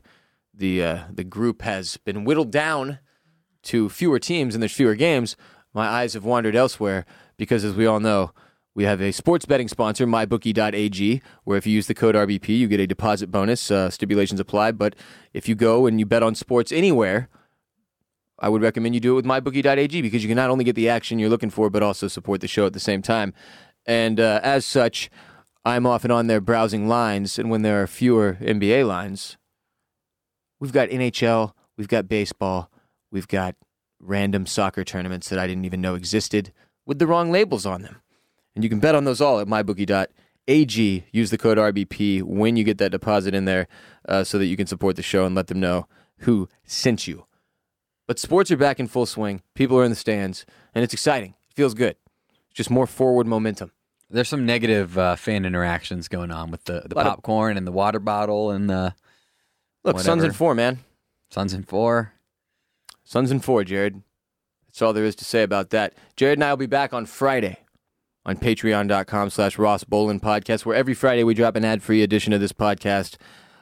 group has been whittled down to fewer teams and there's fewer games, my eyes have wandered elsewhere because, as we all know, we have a sports betting sponsor, mybookie.ag, where if you use the code RBP, you get a deposit bonus. Stipulations apply, but if you go and you bet on sports anywhere, I would recommend you do it with mybookie.ag because you can not only get the action you're looking for, but also support the show at the same time. And as such, I'm often on there browsing lines, and when there are fewer NBA lines, we've got NHL, we've got baseball, we've got random soccer tournaments that I didn't even know existed with the wrong labels on them. And you can bet on those all at mybookie.ag. Use the code RBP when you get that deposit in there so that you can support the show and let them know who sent you. But sports are back in full swing. People are in the stands, and it's exciting. It feels good. It's just more forward momentum. There's some negative fan interactions going on with the popcorn and the water bottle and the Look, whatever. Suns in 4, man. Suns in 4. Suns in 4, Jared. That's all there is to say about that. Jared and I will be back on Friday on patreon.com/Ross Bolin podcast, where every Friday we drop an ad-free edition of this podcast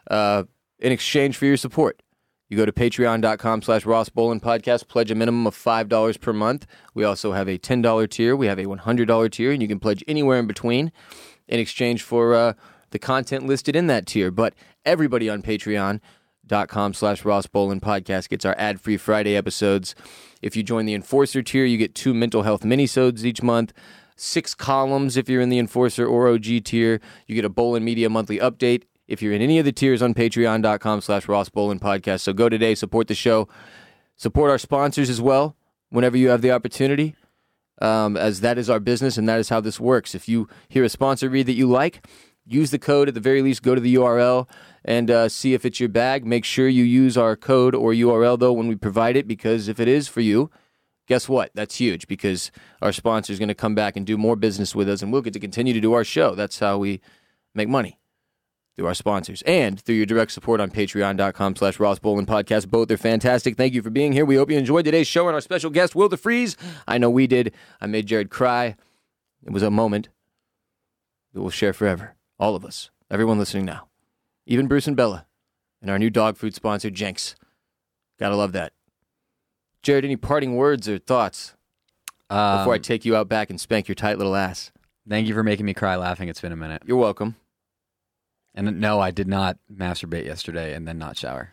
in exchange for your support. You go to patreon.com/Ross Bolin podcast, pledge a minimum of $5 per month. We also have a $10 tier. We have a $100 tier, and you can pledge anywhere in between in exchange for the content listed in that tier. But everybody on patreon.com/Ross Bolin podcast gets our ad-free Friday episodes. If you join the Enforcer tier, you get 2 mental health minisodes each month, 6 columns if you're in the Enforcer or OG tier. You get a Bolin Media monthly update if you're in any of the tiers on patreon.com/Ross Bolin podcast. So go today, support the show, support our sponsors as well whenever you have the opportunity, as that is our business and that is how this works. If you hear a sponsor read that you like, use the code. At the very least, go to the URL and see if it's your bag. Make sure you use our code or URL, though, when we provide it, because if it is for you, guess what? That's huge, because our sponsor is going to come back and do more business with us, and we'll get to continue to do our show. That's how we make money, through our sponsors and through your direct support on patreon.com/Ross Bolin podcast. Both are fantastic. Thank you for being here. We hope you enjoyed today's show and our special guest, Will DeFreeze. I know we did. I made Jared cry. It was a moment that we'll share forever. All of us. Everyone listening now. Even Bruce and Bella. And our new dog food sponsor, Jenks. Gotta love that. Jared, any parting words or thoughts before I take you out back and spank your tight little ass? Thank you for making me cry laughing. It's been a minute. You're welcome. And no, I did not masturbate yesterday and then not shower.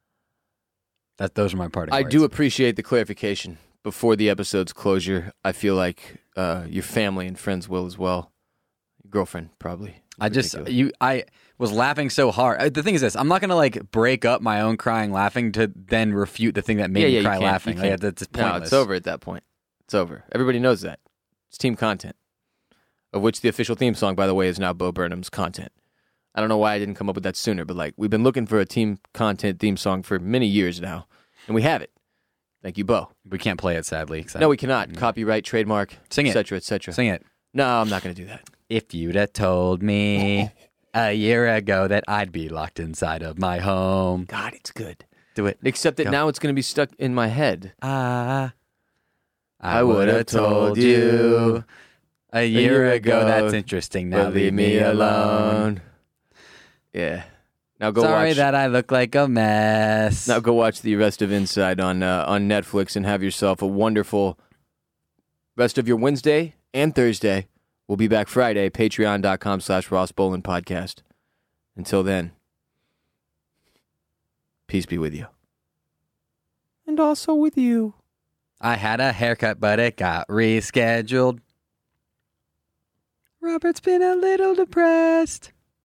Those are my parting words. I do appreciate the clarification before the episode's closure. I feel like your family and friends will as well. Your girlfriend, probably. I was laughing so hard. The thing is this, I'm not going to break up my own crying laughing to then refute the thing that made me cry laughing. That's pointless. No, it's over at that point. It's over. Everybody knows that. It's team content, of which the official theme song, by the way, is now Bo Burnham's content. I don't know why I didn't come up with that sooner, but we've been looking for a team content theme song for many years now, and we have it. Thank you, Bo. We can't play it, sadly. No, we cannot. Copyright, trademark, Sing it. et cetera, et cetera. Sing it. No, I'm not going to do that. If you'd have told me a year ago that I'd be locked inside of my home. God, it's good. Do it. Except that Go. now it's going to be stuck in my head. I would have told you a year ago. That's interesting. Now But leave me alone. Yeah. Now go Sorry watch. that I look like a mess. Now go watch the rest of Inside on Netflix and have yourself a wonderful rest of your Wednesday and Thursday. We'll be back Friday. Patreon.com/Ross Bolin podcast. Until then, peace be with you. And also with you. I had a haircut, but it got rescheduled. Robert's been a little depressed.